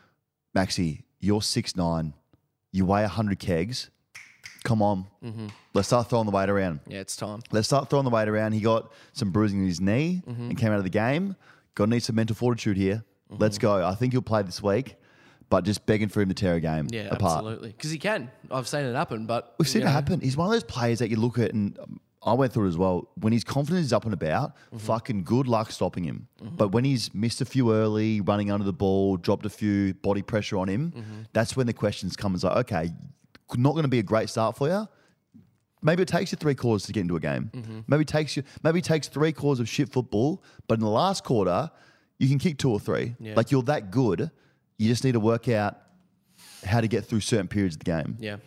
Maxie, you're 6'9", you weigh 100 kegs. Come on. Let's start throwing the weight around. Yeah, it's time. Let's start throwing the weight around. He got some bruising in his knee and came out of the game. Gonna need some mental fortitude here. Let's go. I think he'll play this week, but just begging for him to tear a game Yeah, apart. absolutely. Because he can. I've seen it happen, but... We've seen it happen. He's one of those players that you look at, and I went through it as well. When his confidence is up and about, fucking good luck stopping him. But when he's missed a few early, running under the ball, dropped a few, body pressure on him, that's when the questions come. It's like, okay, not going to be a great start for you. Maybe it takes you 3 quarters to get into a game. Maybe it takes 3 quarters of shit football, but in the last quarter, you can kick 2 or 3. Yeah. Like you're that good. You just need to work out how to get through certain periods of the game. Yeah.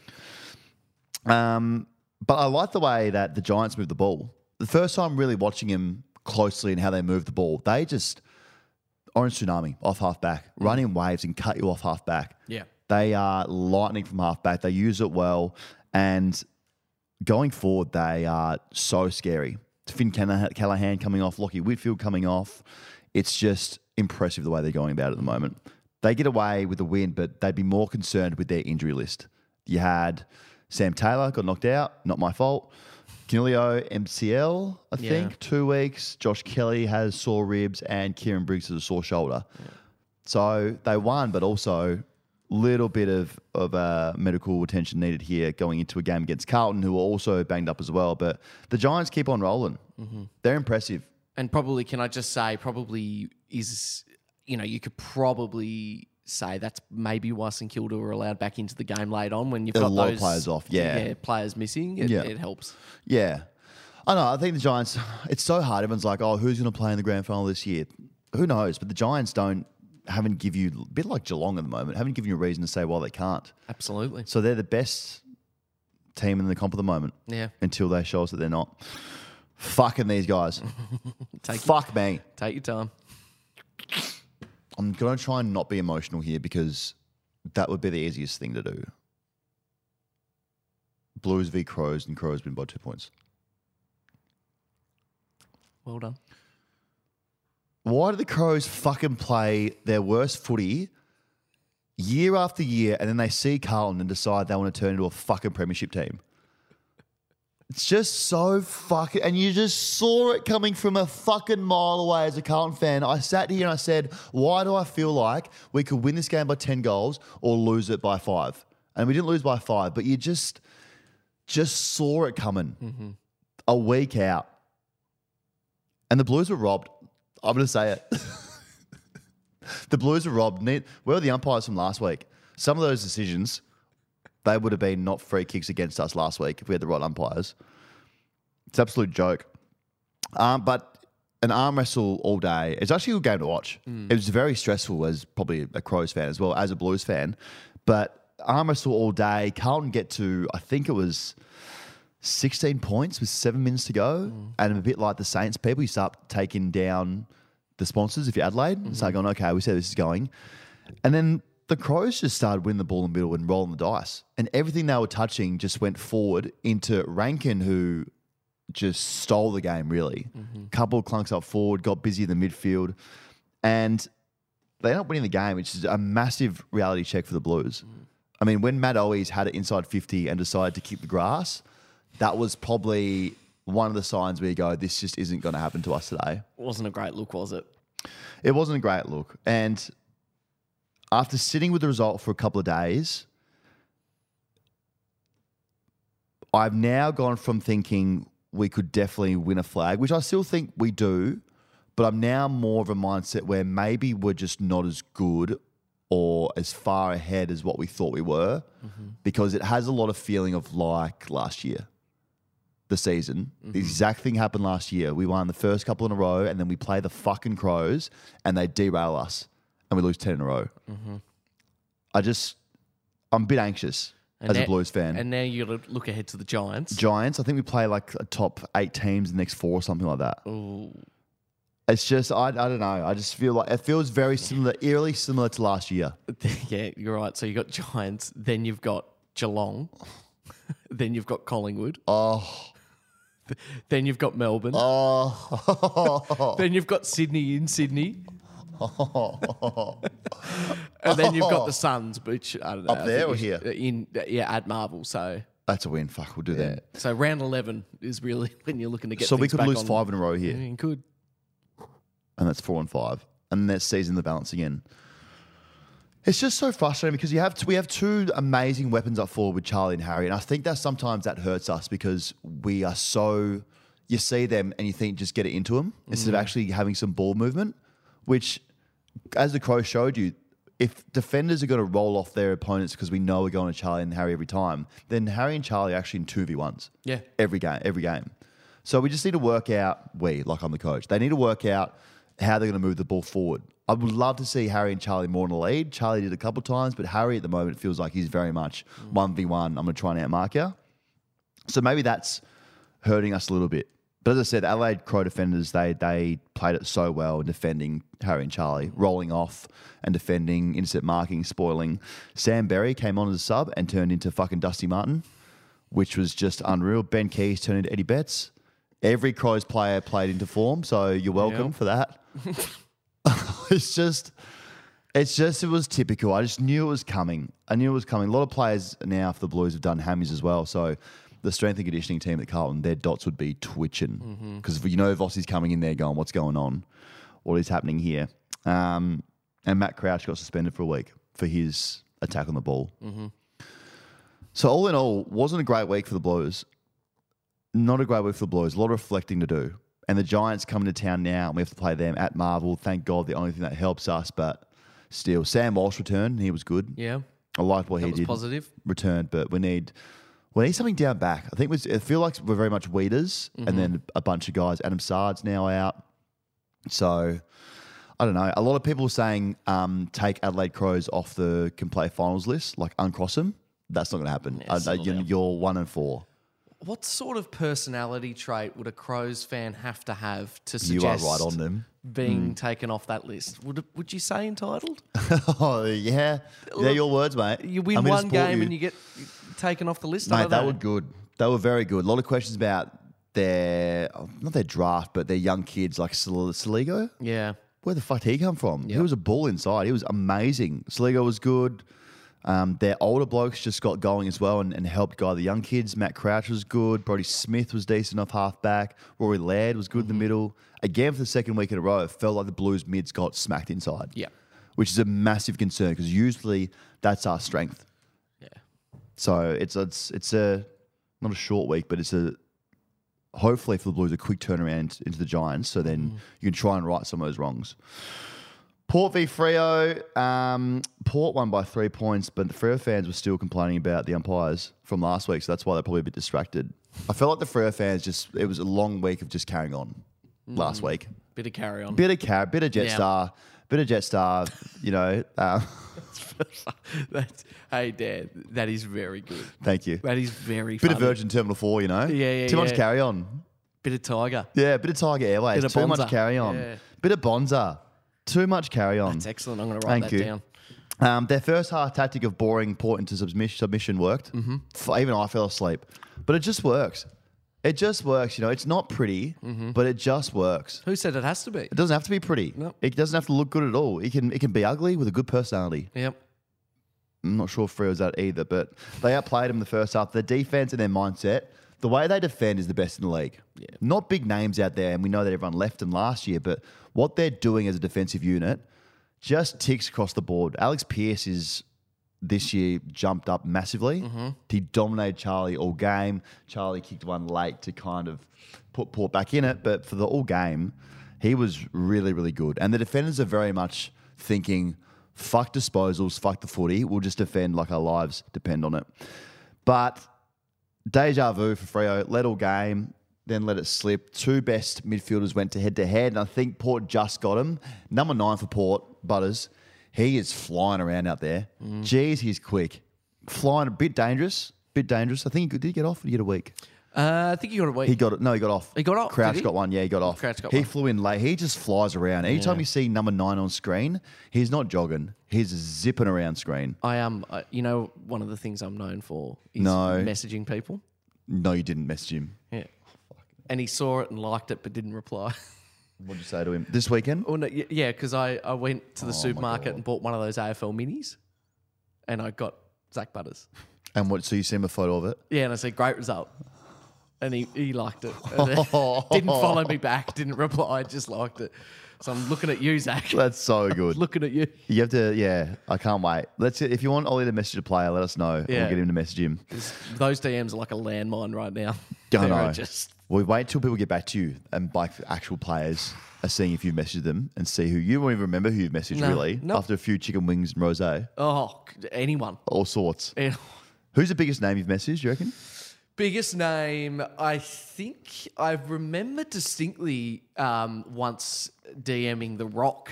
But I like the way that the Giants move the ball. The first time really watching him closely and how they move the ball, they just orange tsunami off half back, run in waves and cut you off half back. Yeah. They are lightning from half back. They use it well. And going forward, they are so scary. Finn Callahan coming off, Lockie Whitfield coming off. It's just impressive the way they're going about it at the moment. They get away with the win, but they'd be more concerned with their injury list. You had Sam Taylor got knocked out, not my fault. Canelio MCL, I think, 2 weeks. Josh Kelly has sore ribs and Kieran Briggs has a sore shoulder. Yeah. So they won, but also little bit of medical attention needed here going into a game against Carlton, who are also banged up as well. But the Giants keep on rolling. They're impressive. And probably, can I just say, probably is, you could probably say that's maybe why St Kilda were allowed back into the game late on when you've got a lot those of players off. Yeah, players missing. It helps. Yeah. I know. I think the Giants, it's so hard. Everyone's like, oh, who's going to play in the grand final this year? Who knows? But the Giants haven't give you, a bit like Geelong at the moment, haven't given you a reason to say why they can't. Absolutely. So they're the best team in the comp at the moment. Yeah. Until they show us that they're not. Fucking these guys. Fuck me. Take your time. I'm going to try and not be emotional here because that would be the easiest thing to do. Blues v Crows, and Crows win by 2 points. Well done. Why do the Crows fucking play their worst footy year after year and then they see Carlton and decide they want to turn into a fucking premiership team? It's just so fucking... And you just saw it coming from a fucking mile away as a Carlton fan. I sat here and I said, why do I feel like we could win this game by 10 goals or lose it by 5? And we didn't lose by 5, but you just saw it coming a week out. And the Blues were robbed. I'm going to say it. The Blues were robbed. Where were the umpires from last week? Some of those decisions... They would have been not free kicks against us last week if we had the right umpires. It's an absolute joke. But an arm wrestle all day. It's actually a good game to watch. It was very stressful as probably a Crows fan as well, as a Blues fan. But arm wrestle all day. Carlton get to, I think it was 16 points with 7 minutes to go. And a bit like the Saints people, you start taking down the sponsors if you're Adelaide. Start going, okay, we see how this is going. And then the Crows just started winning the ball in the middle and rolling the dice. And everything they were touching just went forward into Rankin, who just stole the game, really. Couple of clunks up forward, got busy in the midfield. And they ended up winning the game, which is a massive reality check for the Blues. I mean, when Matt Owies had it inside 50 and decided to kick the grass, that was probably one of the signs where you go, this just isn't going to happen to us today. Wasn't a great look, was it? It wasn't a great look. And after sitting with the result for a couple of days, I've now gone from thinking we could definitely win a flag, which I still think we do, but I'm now more of a mindset where maybe we're just not as good or as far ahead as what we thought we were, because it has a lot of feeling of like last year, the season. The exact thing happened last year. We won the first couple in a row, and then we play the fucking Crows, and they derail us, and we lose 10 in a row. I'm a bit anxious as a Blues fan. And now you got to look ahead to the Giants. Giants, I think we play like a top 8 teams in the next 4 or something like that. Ooh. It's just, I don't know. I just feel like it feels very similar, eerily similar to last year. Yeah, you're right. So you got Giants, then you've got Geelong, then you've got Collingwood. Then you've got Melbourne. Then you've got Sydney in Sydney. And then you've got the Suns, which I don't know. Up there or here? At Marvel. So that's a win. Fuck, we'll do that. So round 11 is really when you're looking to get. So things we could back lose on. 5 in a row here. You could. And that's 4 and 5. And that's season the balance again. It's just so frustrating because we have 2 amazing weapons up forward with Charlie and Harry. And I think that sometimes that hurts us because we are so, you see them and you think just get it into them instead of actually having some ball movement, which, as the Crows showed you, if defenders are going to roll off their opponents because we know we're going to Charlie and Harry every time, then Harry and Charlie are actually in 2v1s. Yeah. Every game. So we just need to work out, like I'm the coach, they need to work out how they're going to move the ball forward. I would love to see Harry and Charlie more in the lead. Charlie did a couple of times, but Harry at the moment feels like he's very much 1v1. I'm going to try and outmark you. So maybe that's hurting us a little bit. But as I said, Adelaide Crow defenders, they played it so well in defending Harry and Charlie, rolling off and defending, intercept marking, spoiling. Sam Berry came on as a sub and turned into fucking Dusty Martin, which was just unreal. Ben Keys turned into Eddie Betts. Every Crows player played into form, so you're welcome for that. It was typical. I just knew it was coming. A lot of players now for the Blues have done hammies as well, so the strength and conditioning team at Carlton, their dots would be twitching because Vossi's coming in there going, what's going on? What is happening here? And Matt Crouch got suspended for a week for his attack on the ball. So all in all, wasn't a great week for the Blues. Not a great week for the Blues. A lot of reflecting to do. And the Giants coming to town now, and we have to play them at Marvel. Thank God, the only thing that helps us, but still. Sam Walsh returned, and he was good. Yeah. I liked what he did. Positive. Returned, but we need something down back. I think it feel like we're very much Weeders, and then a bunch of guys. Adam Sard's now out. So, I don't know. A lot of people are saying take Adelaide Crows off the can play finals list, like uncross them. That's not going to happen. You're 1 and 4. What sort of personality trait would a Crows fan have to suggest you are right on them being taken off that list? Would you say entitled? Oh, yeah. They're your words, mate. You win one game and you get taken off the list? Mate, they were good. They were very good. A lot of questions about not their draft, but their young kids like Saligo. Yeah. Where the fuck did he come from? Yep. He was a bull inside. He was amazing. Saligo was good. Their older blokes just got going as well and helped guide the young kids. Matt Crouch was good. Brody Smith was decent off half-back. Rory Laird was good in the middle. Again, for the second week in a row, it felt like the Blues mids got smacked inside. Yeah. Which is a massive concern because usually that's our strength. Yeah. So it's not a short week, but it's hopefully for the Blues a quick turnaround into the Giants so then you can try and right some of those wrongs. Port v Freo. Port won by 3 points, but the Freo fans were still complaining about the umpires from last week, so that's why they're probably a bit distracted. I felt like the Freo fans it was a long week of just carrying on last week. Bit of carry on. Bit of Jetstar, you know. Hey, Dad, that is very good. Thank you. That is very Bit funny. of Virgin Terminal 4, you know. Yeah. Too much carry on. Bit of Tiger. Yeah, bit of Tiger Airways. Bit of Too Bonza. much carry on. Yeah. Bit of Bonza. Too much carry on. That's excellent. I'm going to write that down. Their first half tactic of boring Port into submission worked. Even I fell asleep. But it just works. It just works. It's not pretty, but it just works. Who said it has to be? It doesn't have to be pretty. Nope. It doesn't have to look good at all. It can be ugly with a good personality. Yep. I'm not sure if Freo was that either, but they outplayed them the first half. Their defense and their mindset, the way they defend is the best in the league. Yeah. Not big names out there, and we know that everyone left them last year, but what they're doing as a defensive unit just ticks across the board. Alex Pearce is this year jumped up massively. He dominated Charlie all game. Charlie kicked one late to kind of put Port back in it, but for the all game, he was really, really good. And the defenders are very much thinking, fuck disposals, fuck the footy. We'll just defend like our lives depend on it. But deja vu for Freo. Led all game, then let it slip. Two best midfielders went to head, and I think Port just got him. Number 9 for Port, Butters. He is flying around out there. Jeez, he's quick. Flying a bit dangerous. I think did he get off or did he get a week? I think he got a week. He got it. No, he got off. He got off, Crouch did he? got one. Yeah, he got off. Crouch got he one. flew in late. He just flies around. Anytime you see number 9 on screen, he's not jogging. He's zipping around screen. I am. One of the things I'm known for is No. messaging people. No, you didn't message him. Yeah. And he saw it and liked it, but didn't reply. What did you say to him this weekend? Oh, no, yeah, because I went to the supermarket and bought one of those AFL minis, and I got Zach Butters. And what? So you sent him a photo of it? Yeah, and I said, great result. And he liked it. And didn't follow me back, didn't reply, just liked it. So I'm looking at you, Zach. That's so good. Looking at you. You have to, yeah. I can't wait. If you want Ollie to message a player, let us know. Yeah. We'll get him to message him. Those DMs are like a landmine right now. I They're know. just We wait till people get back to you and like actual players are seeing if you've messaged them and see who you won't even remember who you've messaged No, really nope. after a few chicken wings and rosé, anyone. all sorts. Yeah. Who's the biggest name you've messaged? You reckon? Biggest name, I think I remember distinctly once DMing The Rock,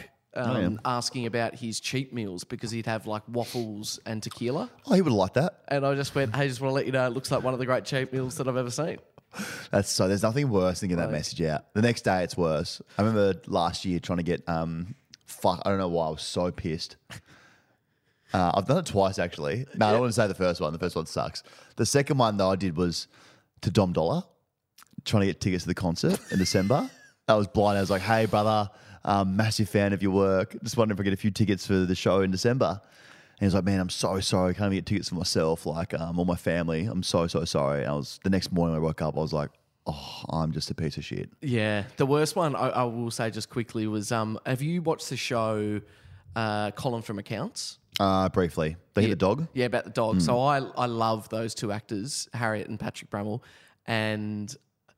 asking about his cheap meals because he'd have like waffles and tequila. Oh, he would have liked that. And I just went, hey, just want to let you know, it looks like one of the great cheap meals that I've ever seen. That's so. There's nothing worse than getting that message out. The next day, it's worse. I remember last year trying to get I don't know why I was so pissed. I've done it twice actually. No, I don't want to say the first one. The first one sucks. The second one though I did was to Dom Dollar, trying to get tickets to the concert in December. I was blind. I was like, "Hey brother, massive fan of your work. Just wondering if I get a few tickets for the show in December." And he was like, "Man, I'm so sorry. I can't even get tickets for myself. Like, all my family. I'm so sorry." And the next morning I woke up. I was like, "Oh, I'm just a piece of shit." Yeah. The worst one, I will say just quickly, was have you watched the show Colin from Accounts? Briefly, they hit the dog. Yeah, about the dog. So I love those two actors, Harriet and Patrick Brammall, and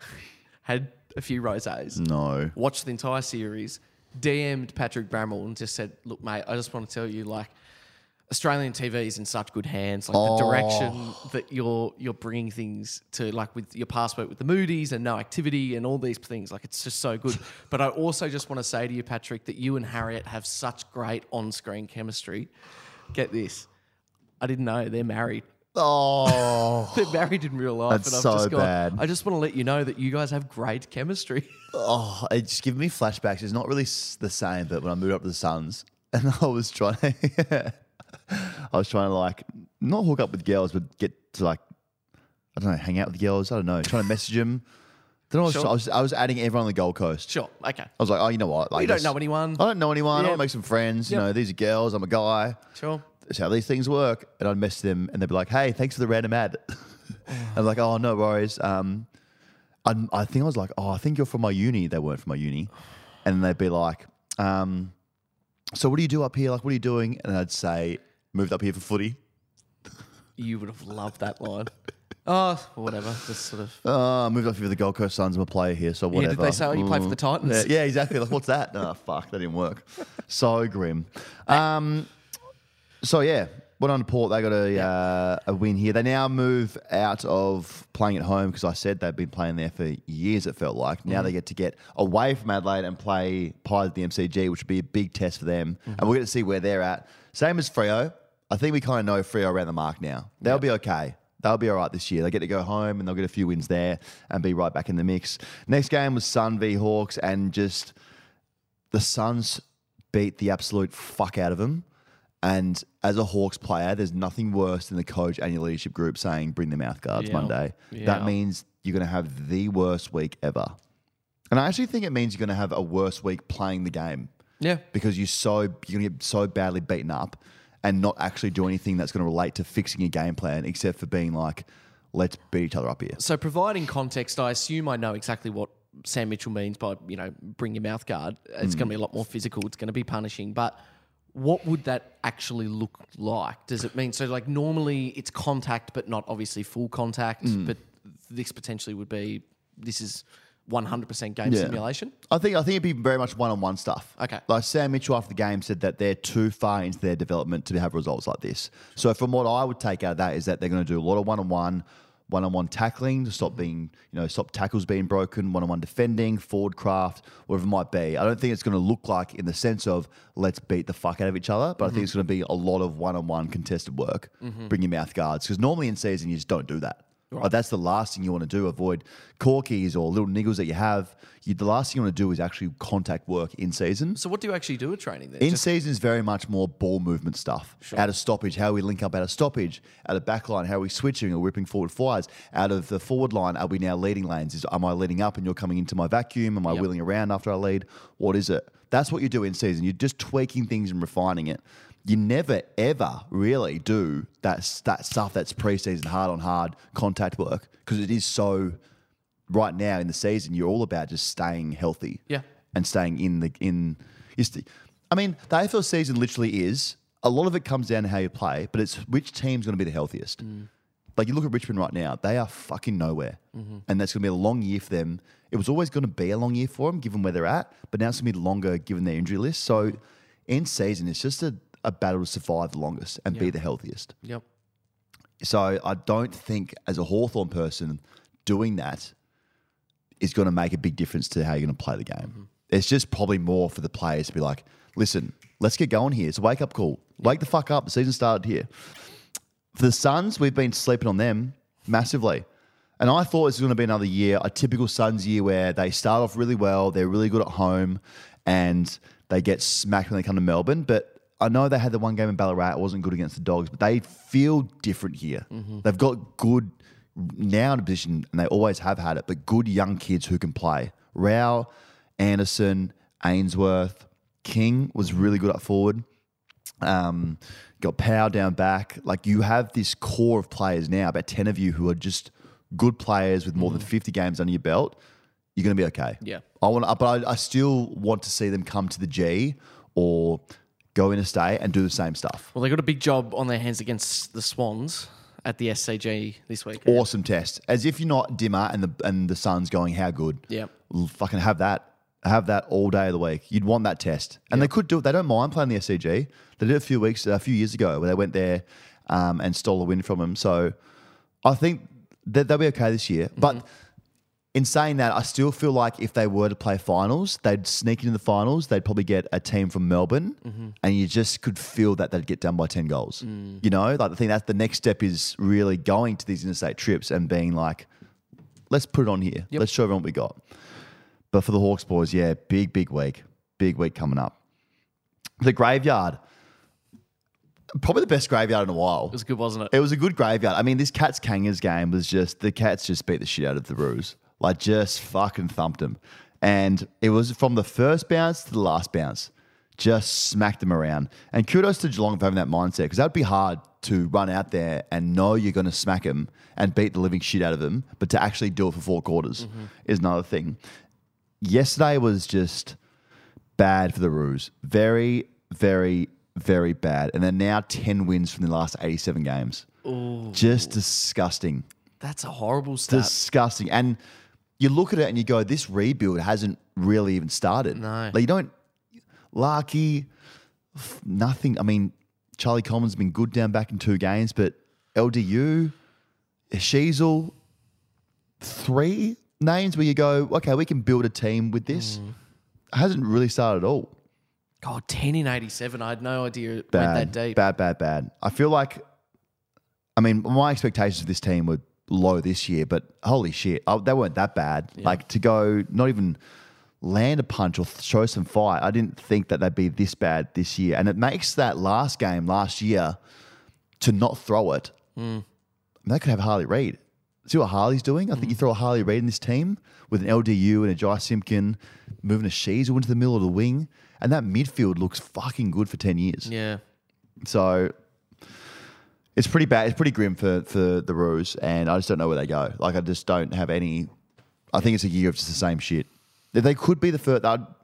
had a few rosés. No. Watched the entire series, DM'd Patrick Brammall and just said, look, mate, I just want to tell you, like, Australian TV is in such good hands. Like the direction that you're bringing things to, like with your passport with the Moody's and No Activity and all these things, like it's just so good. But I also just want to say to you, Patrick, that you and Harriet have such great on-screen chemistry. Get this, I didn't know they're married. Oh, They're married in real life. That's and I've so just gone, bad. I just want to let you know that you guys have great chemistry. it's just giving me flashbacks. It's not really the same, but when I moved up to the Suns and I was trying to like not hook up with girls, but get to like, I don't know, hang out with girls. I don't know, trying to message them. Sure. I was adding everyone on the Gold Coast. Sure, okay. I was like, oh, you know what? Like, You don't know anyone. I don't know anyone. I Yeah. want to make some friends. Yep. You know, these are girls. I'm a guy. Sure. That's how these things work. And I'd message them and they'd be like, hey, thanks for the random ad. I'm like, oh, no worries. I think I was like, oh, I think you're from my uni. They weren't from my uni. And they'd be like, so what do you do up here? Like, what are you doing? And I'd say, moved up here for footy. You would have loved that line. Oh, whatever. Just sort of. I moved up here for the Gold Coast Suns. I'm a player here, so whatever. Yeah, did they say, oh, you play for the Titans? Yeah, exactly. Like, what's that? Oh, fuck, that didn't work. So grim. So, yeah, went on to Port. They got a win here. They now move out of playing at home because I said they've been playing there for years, it felt like. Now they get away from Adelaide and play Pies at the MCG, which would be a big test for them. And we're going to see where they're at. Same as Freo. I think we kind of know Freo around the mark now. They'll be okay. They'll be all right this year. They get to go home and they'll get a few wins there and be right back in the mix. Next game was Sun v Hawks, and just the Suns beat the absolute fuck out of them. And as a Hawks player, there's nothing worse than the coach and your leadership group saying, bring the mouth guards Yeah. Monday. Yeah. That means you're going to have the worst week ever. And I actually think it means you're going to have a worse week playing the game Yeah. because you're going to get so badly beaten up and not actually do anything that's going to relate to fixing your game plan except for being like, let's beat each other up here. So providing context, I assume I know exactly what Sam Mitchell means by, bring your mouth guard. It's going to be a lot more physical. It's going to be punishing. But what would that actually look like? Does it mean, so like normally it's contact, but not obviously full contact, but this potentially would be, this is 100% game Yeah. simulation? I think it'd be very much one-on-one stuff. Okay. Like Sam Mitchell after the game said that they're too far into their development to have results like this. So from what I would take out of that is that they're going to do a lot of one-on-one tackling to stop being, stop tackles being broken, one-on-one defending, forward craft, whatever it might be. I don't think it's going to look like in the sense of let's beat the fuck out of each other, but I think it's going to be a lot of one-on-one contested work. Bring your mouth guards because normally in season you just don't do that. Right. Like that's the last thing you want to do. Avoid corkies or little niggles that you have. The last thing you want to do is actually contact work in season. So what do you actually do at training then? In season is very much more ball movement stuff. Sure. Out of stoppage, how we link up out of stoppage. Out of back line, how are we switching or whipping forward flyers. Out of the forward line, are we now leading lanes? Am I leading up and you're coming into my vacuum? Am I wheeling around after I lead? What is it? That's what you do in season. You're just tweaking things and refining it. You never, ever really do that stuff that's preseason hard-on-hard contact work because it is so, right now in the season, you're all about just staying healthy. Yeah. And staying the AFL season literally is, a lot of it comes down to how you play, but it's which team's going to be the healthiest. Like you look at Richmond right now, they are fucking nowhere. And that's going to be a long year for them. It was always going to be a long year for them given where they're at, but now it's going to be longer given their injury list. So in season, it's just a battle to survive the longest and be the healthiest. Yep. So I don't think as a Hawthorn person doing that is going to make a big difference to how you're going to play the game. It's just probably more for the players to be like, listen, let's get going here. It's a wake-up call. Wake the fuck up. The season started here. For the Suns, we've been sleeping on them massively. And I thought this was going to be another year, a typical Suns year where they start off really well, they're really good at home, and they get smacked when they come to Melbourne. But I know they had the one game in Ballarat. It wasn't good against the Dogs, but they feel different here. They've got good, now in a position, and they always have had it, but good young kids who can play. Rao, Anderson, Ainsworth, King was really good up forward. Got Power down back. Like you have this core of players now, about 10 of you who are just good players with more than 50 games under your belt. You're going to be okay. Yeah. I still want to see them come to the G or go interstate and do the same stuff. Well, they got a big job on their hands against the Swans at the SCG this week. Awesome test. As if you're not Dimmer and the Suns going, how good? Yeah. Fucking have that. Have that all day of the week. You'd want that test. And they could do it. They don't mind playing the SCG. They did it a few years ago where they went there and stole a win from them. So I think that they'll be okay this year. But in saying that, I still feel like if they were to play finals, they'd sneak into the finals. They'd probably get a team from Melbourne, and you just could feel that they'd get done by 10 goals. You know, like I think that's the next step is really going to these interstate trips and being like, let's put it on here. Yep. Let's show everyone what we got. But for the Hawks boys, yeah, big week coming up. The graveyard, probably the best graveyard in a while. It was good, wasn't it? It was a good graveyard. I mean, this Cats Kangas game was just, the Cats just beat the shit out of the Roos. Like, just fucking thumped them. And it was from the first bounce to the last bounce. Just smacked them around. And kudos to Geelong for having that mindset, because that would be hard to run out there and know you're going to smack them and beat the living shit out of them, but to actually do it for 4 quarters is another thing. Yesterday was just bad for the Roos. Very, very, very bad. And they're now 10 wins from the last 87 games. Ooh. Just disgusting. That's a horrible stat. Disgusting. And you look at it and you go, this rebuild hasn't really even started. No. Like you don't, Larky, nothing. I mean, Charlie Coleman's been good down back in 2 games, but LDU, Sheasel, 3 names where you go, okay, we can build a team with this. Hasn't really started at all. God, 10 in 87. I had no idea it went that deep. Bad. I feel like, I mean, my expectations of this team were low this year, but holy shit, they weren't that bad. Yeah. Like to go, not even land a punch or show some fight. I didn't think that they'd be this bad this year. And it makes that last game last year to not throw it. They could have Harley Reid. See what Harley's doing? I think you throw a Harley Reid in this team with an LDU and a Jai Simpkin, moving a Sheezel into the middle of the wing. And that midfield looks fucking good for 10 years. Yeah. So it's pretty bad. It's pretty grim for the Roos, and I just don't know where they go. Like, I just don't have any. I think it's a year of just the same shit. They could be the first.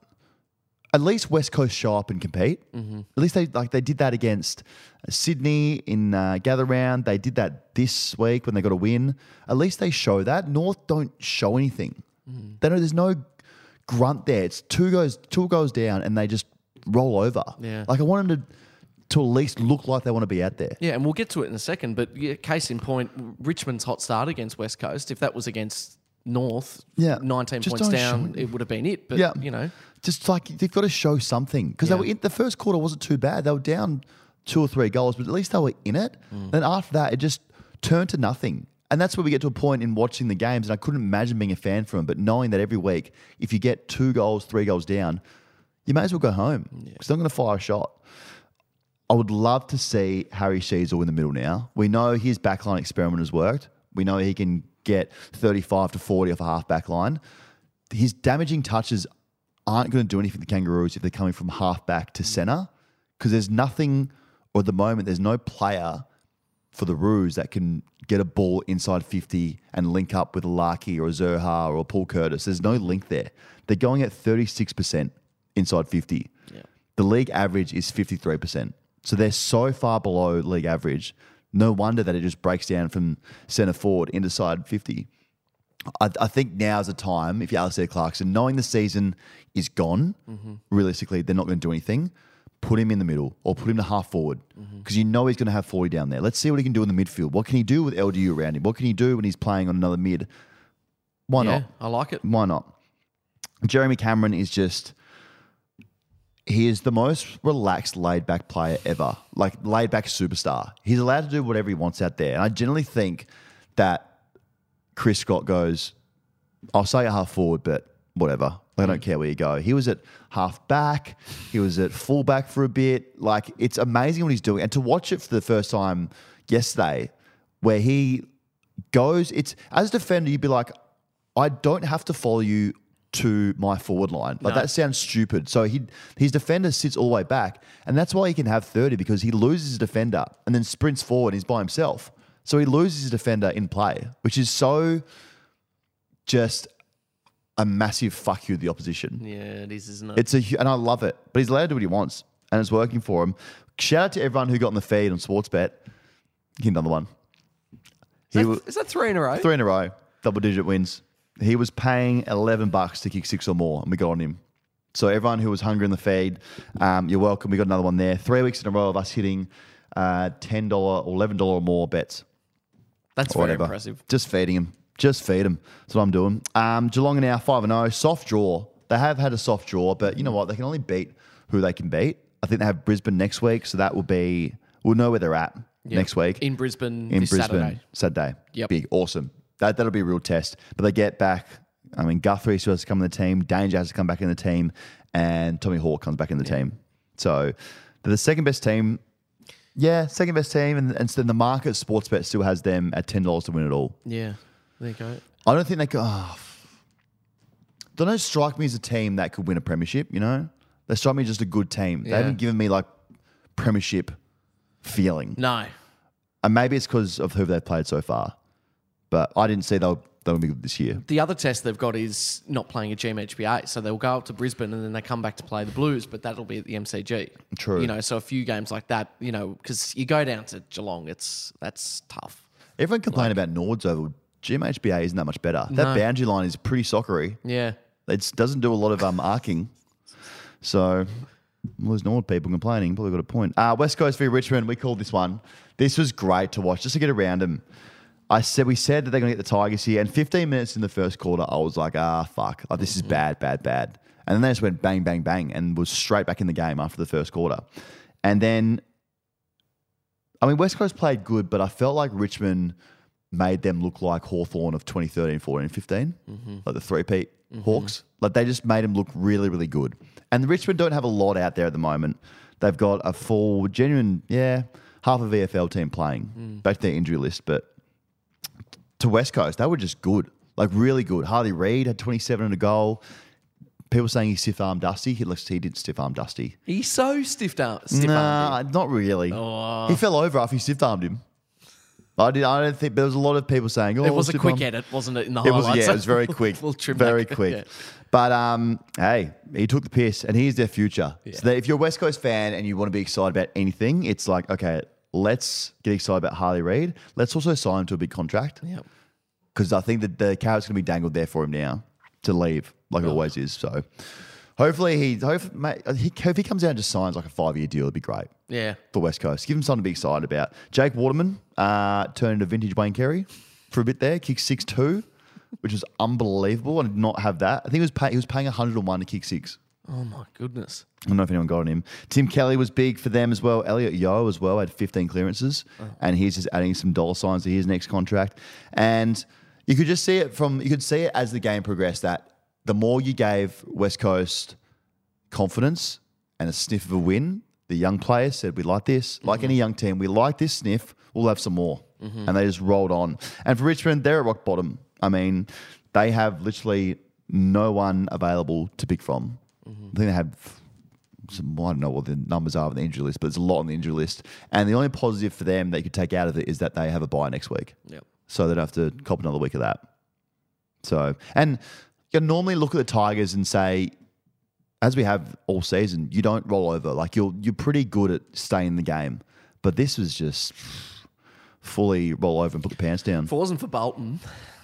At least West Coast show up and compete. At least they did that against Sydney in Gather Round. They did that this week when they got a win. At least they show that. North don't show anything. They know there's no grunt there. It's two goes down, and they just roll over. Yeah. Like, I want them to at least look like they want to be out there. Yeah, and we'll get to it in a second. But case in point, Richmond's hot start against West Coast. If that was against North, 19 just points don't down, show it would have been it. But, you know. Just like, they've got to show something. Because they were in the first quarter wasn't too bad. They were down 2 or 3 goals, but at least they were in it. Then after that, it just turned to nothing. And that's where we get to a point in watching the games, and I couldn't imagine being a fan for them, but knowing that every week, if you get 2 goals, 3 goals down, you may as well go home because they're not going to fire a shot. I would love to see Harry Sheezel in the middle now. We know his backline experiment has worked. We know he can get 35 to 40 off a half back line. His damaging touches aren't going to do anything for the Kangaroos if they're coming from half back to centre, because there's nothing, or at the moment, there's no player for the Roos that can get a ball inside 50 and link up with a Larky or a Zerha or a Paul Curtis. There's no link there. They're going at 36% inside 50. Yeah. The league average is 53%. So they're so far below league average. No wonder that it just breaks down from centre forward into side 50. I think now's the time, if you're Alistair Clarkson, knowing the season is gone, realistically, they're not going to do anything. Put him in the middle or put him to half forward because you know he's going to have 40 down there. Let's see what he can do in the midfield. What can he do with LDU around him? What can he do when he's playing on another mid? Why not? I like it. Why not? Jeremy Cameron is just... He is the most relaxed, laid-back player ever. Like, laid-back superstar. He's allowed to do whatever he wants out there. And I generally think that Chris Scott goes, I'll say a half forward, but whatever. I don't care where you go. He was at half back. He was at full back for a bit. Like, it's amazing what he's doing. And to watch it for the first time yesterday, where he goes, it's as a defender, you'd be like, I don't have to follow you to my forward line. Like, that sounds stupid. So his defender sits all the way back, and that's why he can have 30, because he loses his defender and then sprints forward and he's by himself. So he loses his defender in play, which is so just a massive fuck you to the opposition. Yeah, it is, isn't it? And I love it. But he's allowed to do what he wants, and it's working for him. Shout out to everyone who got on the feed on Sportsbet. Get another one. Is that 3 in a row? 3 in a row. Double-digit wins. He was paying $11 to kick 6 or more, and we got on him. So everyone who was hungry in the feed, you're welcome. We got another one there. 3 weeks in a row of us hitting $10 or $11 or more bets. That's very impressive. Just feeding him. Just feed him. That's what I'm doing. Geelong are now 5-0. Soft draw. They have had a soft draw, but you know what? They can only beat who they can beat. I think they have Brisbane next week, so that will be... We'll know where they're at next week. In Brisbane Saturday. Yep. Big. Awesome. That'll be a real test. But they get back... I mean, Guthrie still has to come in the team. Danger has to come back in the team. And Tommy Hawke comes back in the team. So they're the second best team. Yeah, second best team. And so then the market, Sportsbet, still has them at $10 to win it all. Yeah. There you go. I don't think they could... They don't strike me as a team that could win a premiership, you know? They strike me as just a good team. They haven't given me, like, premiership feeling. No. And maybe it's because of who they've played so far. But I didn't see they'll be good this year. The other test they've got is not playing a GMHBA. So they'll go up to Brisbane and then they come back to play the Blues, but that'll be at the MCG. True. You know, so a few games like that, you know, because you go down to Geelong, that's tough. Everyone complained about Nords over. GMHBA isn't that much better. That boundary line is pretty soccery. Yeah. It doesn't do a lot of arcing. So, well, there's Nord people complaining. Probably got a point. West Coast v Richmond. We called this one. This was great to watch, just to get around them. We said that they're going to get the Tigers here, and 15 minutes in the first quarter, I was like, fuck. Like, this is bad. And then they just went bang, bang, bang, and was straight back in the game after the first quarter. And then, I mean, West Coast played good, but I felt like Richmond made them look like Hawthorn of 2013, 14, 15, like the three-peat Hawks. Like they just made him look really, really good. And Richmond don't have a lot out there at the moment. They've got a full, genuine, half a VFL team playing. Back to their injury list, but to West Coast, they were just good, like really good. Harley Reid had 27 and a goal. People saying he stiff-armed Dusty. He didn't stiff-arm Dusty. He's so stiff-armed. Nah, not really. Oh. He fell over after he stiff-armed him. I don't think there was a lot of people saying, "Oh, It was a quick stiff-arm." edit, wasn't it? In the It was, highlights, it was very quick, We'll trim very back. quick. Yeah. But hey, he took the piss, and he's their future. So that if you're a West Coast fan and you want to be excited about anything, it's like, okay, let's get excited about Harley Reid. Let's also sign him to a big contract. Yep. Because I think that the carrot's going to be dangled there for him now to leave, like it always is. So hopefully if he comes out and just signs like a 5-year deal, it'd be great. Yeah. For West Coast. Give him something to be excited about. Jake Waterman turned into vintage Wayne Carey for a bit there, kicked 6'2", which was unbelievable. I did not have that. I think he was paying 101 to kick 6. Oh my goodness. I don't know if anyone got on him. Tim Kelly was big for them as well. Elliot Yeo as well had 15 clearances, and he's just adding some dollar signs to his next contract. And you could just see it as the game progressed that the more you gave West Coast confidence and a sniff of a win, the young players said, we like this. Like any young team, we like this sniff. We'll have some more. And they just rolled on. And for Richmond, they're at rock bottom. I mean, they have literally no one available to pick from. I think they have some, I don't know what the numbers are on the injury list, but there's a lot on the injury list. And the only positive for them that you could take out of it is that they have a bye next week. Yep. So they don't have to cop another week of that. So, and you can normally look at the Tigers and say, as we have all season, you don't roll over. Like you're pretty good at staying in the game. But this was just fully roll over and put the pants down. If it wasn't for Bolton,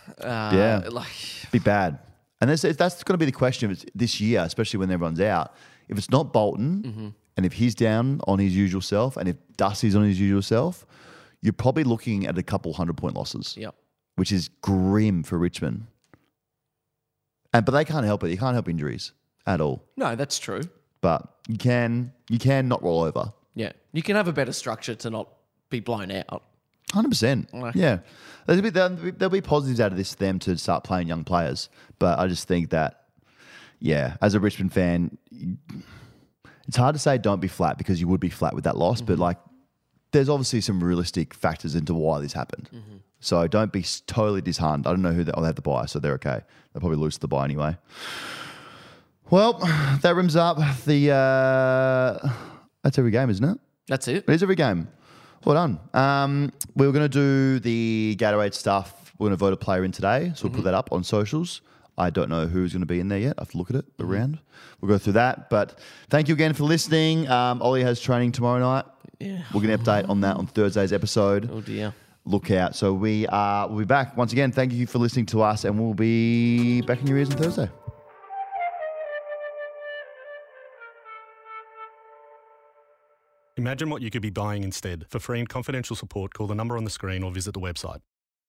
Yeah. Be bad. And that's going to be the question this year, especially when everyone's out. If it's not Bolton, and if he's down on his usual self, and if Dusty's on his usual self, you're probably looking at a couple 100-point losses. Yep. Which is grim for Richmond. But they can't help it. You can't help injuries at all. No, that's true. But you can not roll over. Yeah. You can have a better structure to not be blown out. 100%. Yeah. There'll be positives out of this for them to start playing young players. But I just think that, as a Richmond fan, it's hard to say don't be flat because you would be flat with that loss. But there's obviously some realistic factors into why this happened. So don't be totally disheartened. I don't know who they have the bye, so they're okay. They'll probably lose to the bye anyway. Well, that rims up that's every game, isn't it? That's it. It is every game. Well done. We were going to do the Gatorade stuff. We're going to vote a player in today, so we'll put that up on socials. I don't know who's going to be in there yet. I have to look at it around. We'll go through that. But thank you again for listening. Ollie has training tomorrow night. Yeah. We're going to update on that on Thursday's episode. Oh, dear. Look out. So we'll be back. Once again, thank you for listening to us, and we'll be back in your ears on Thursday. Imagine what you could be buying instead. For free and confidential support, call the number on the screen or visit the website.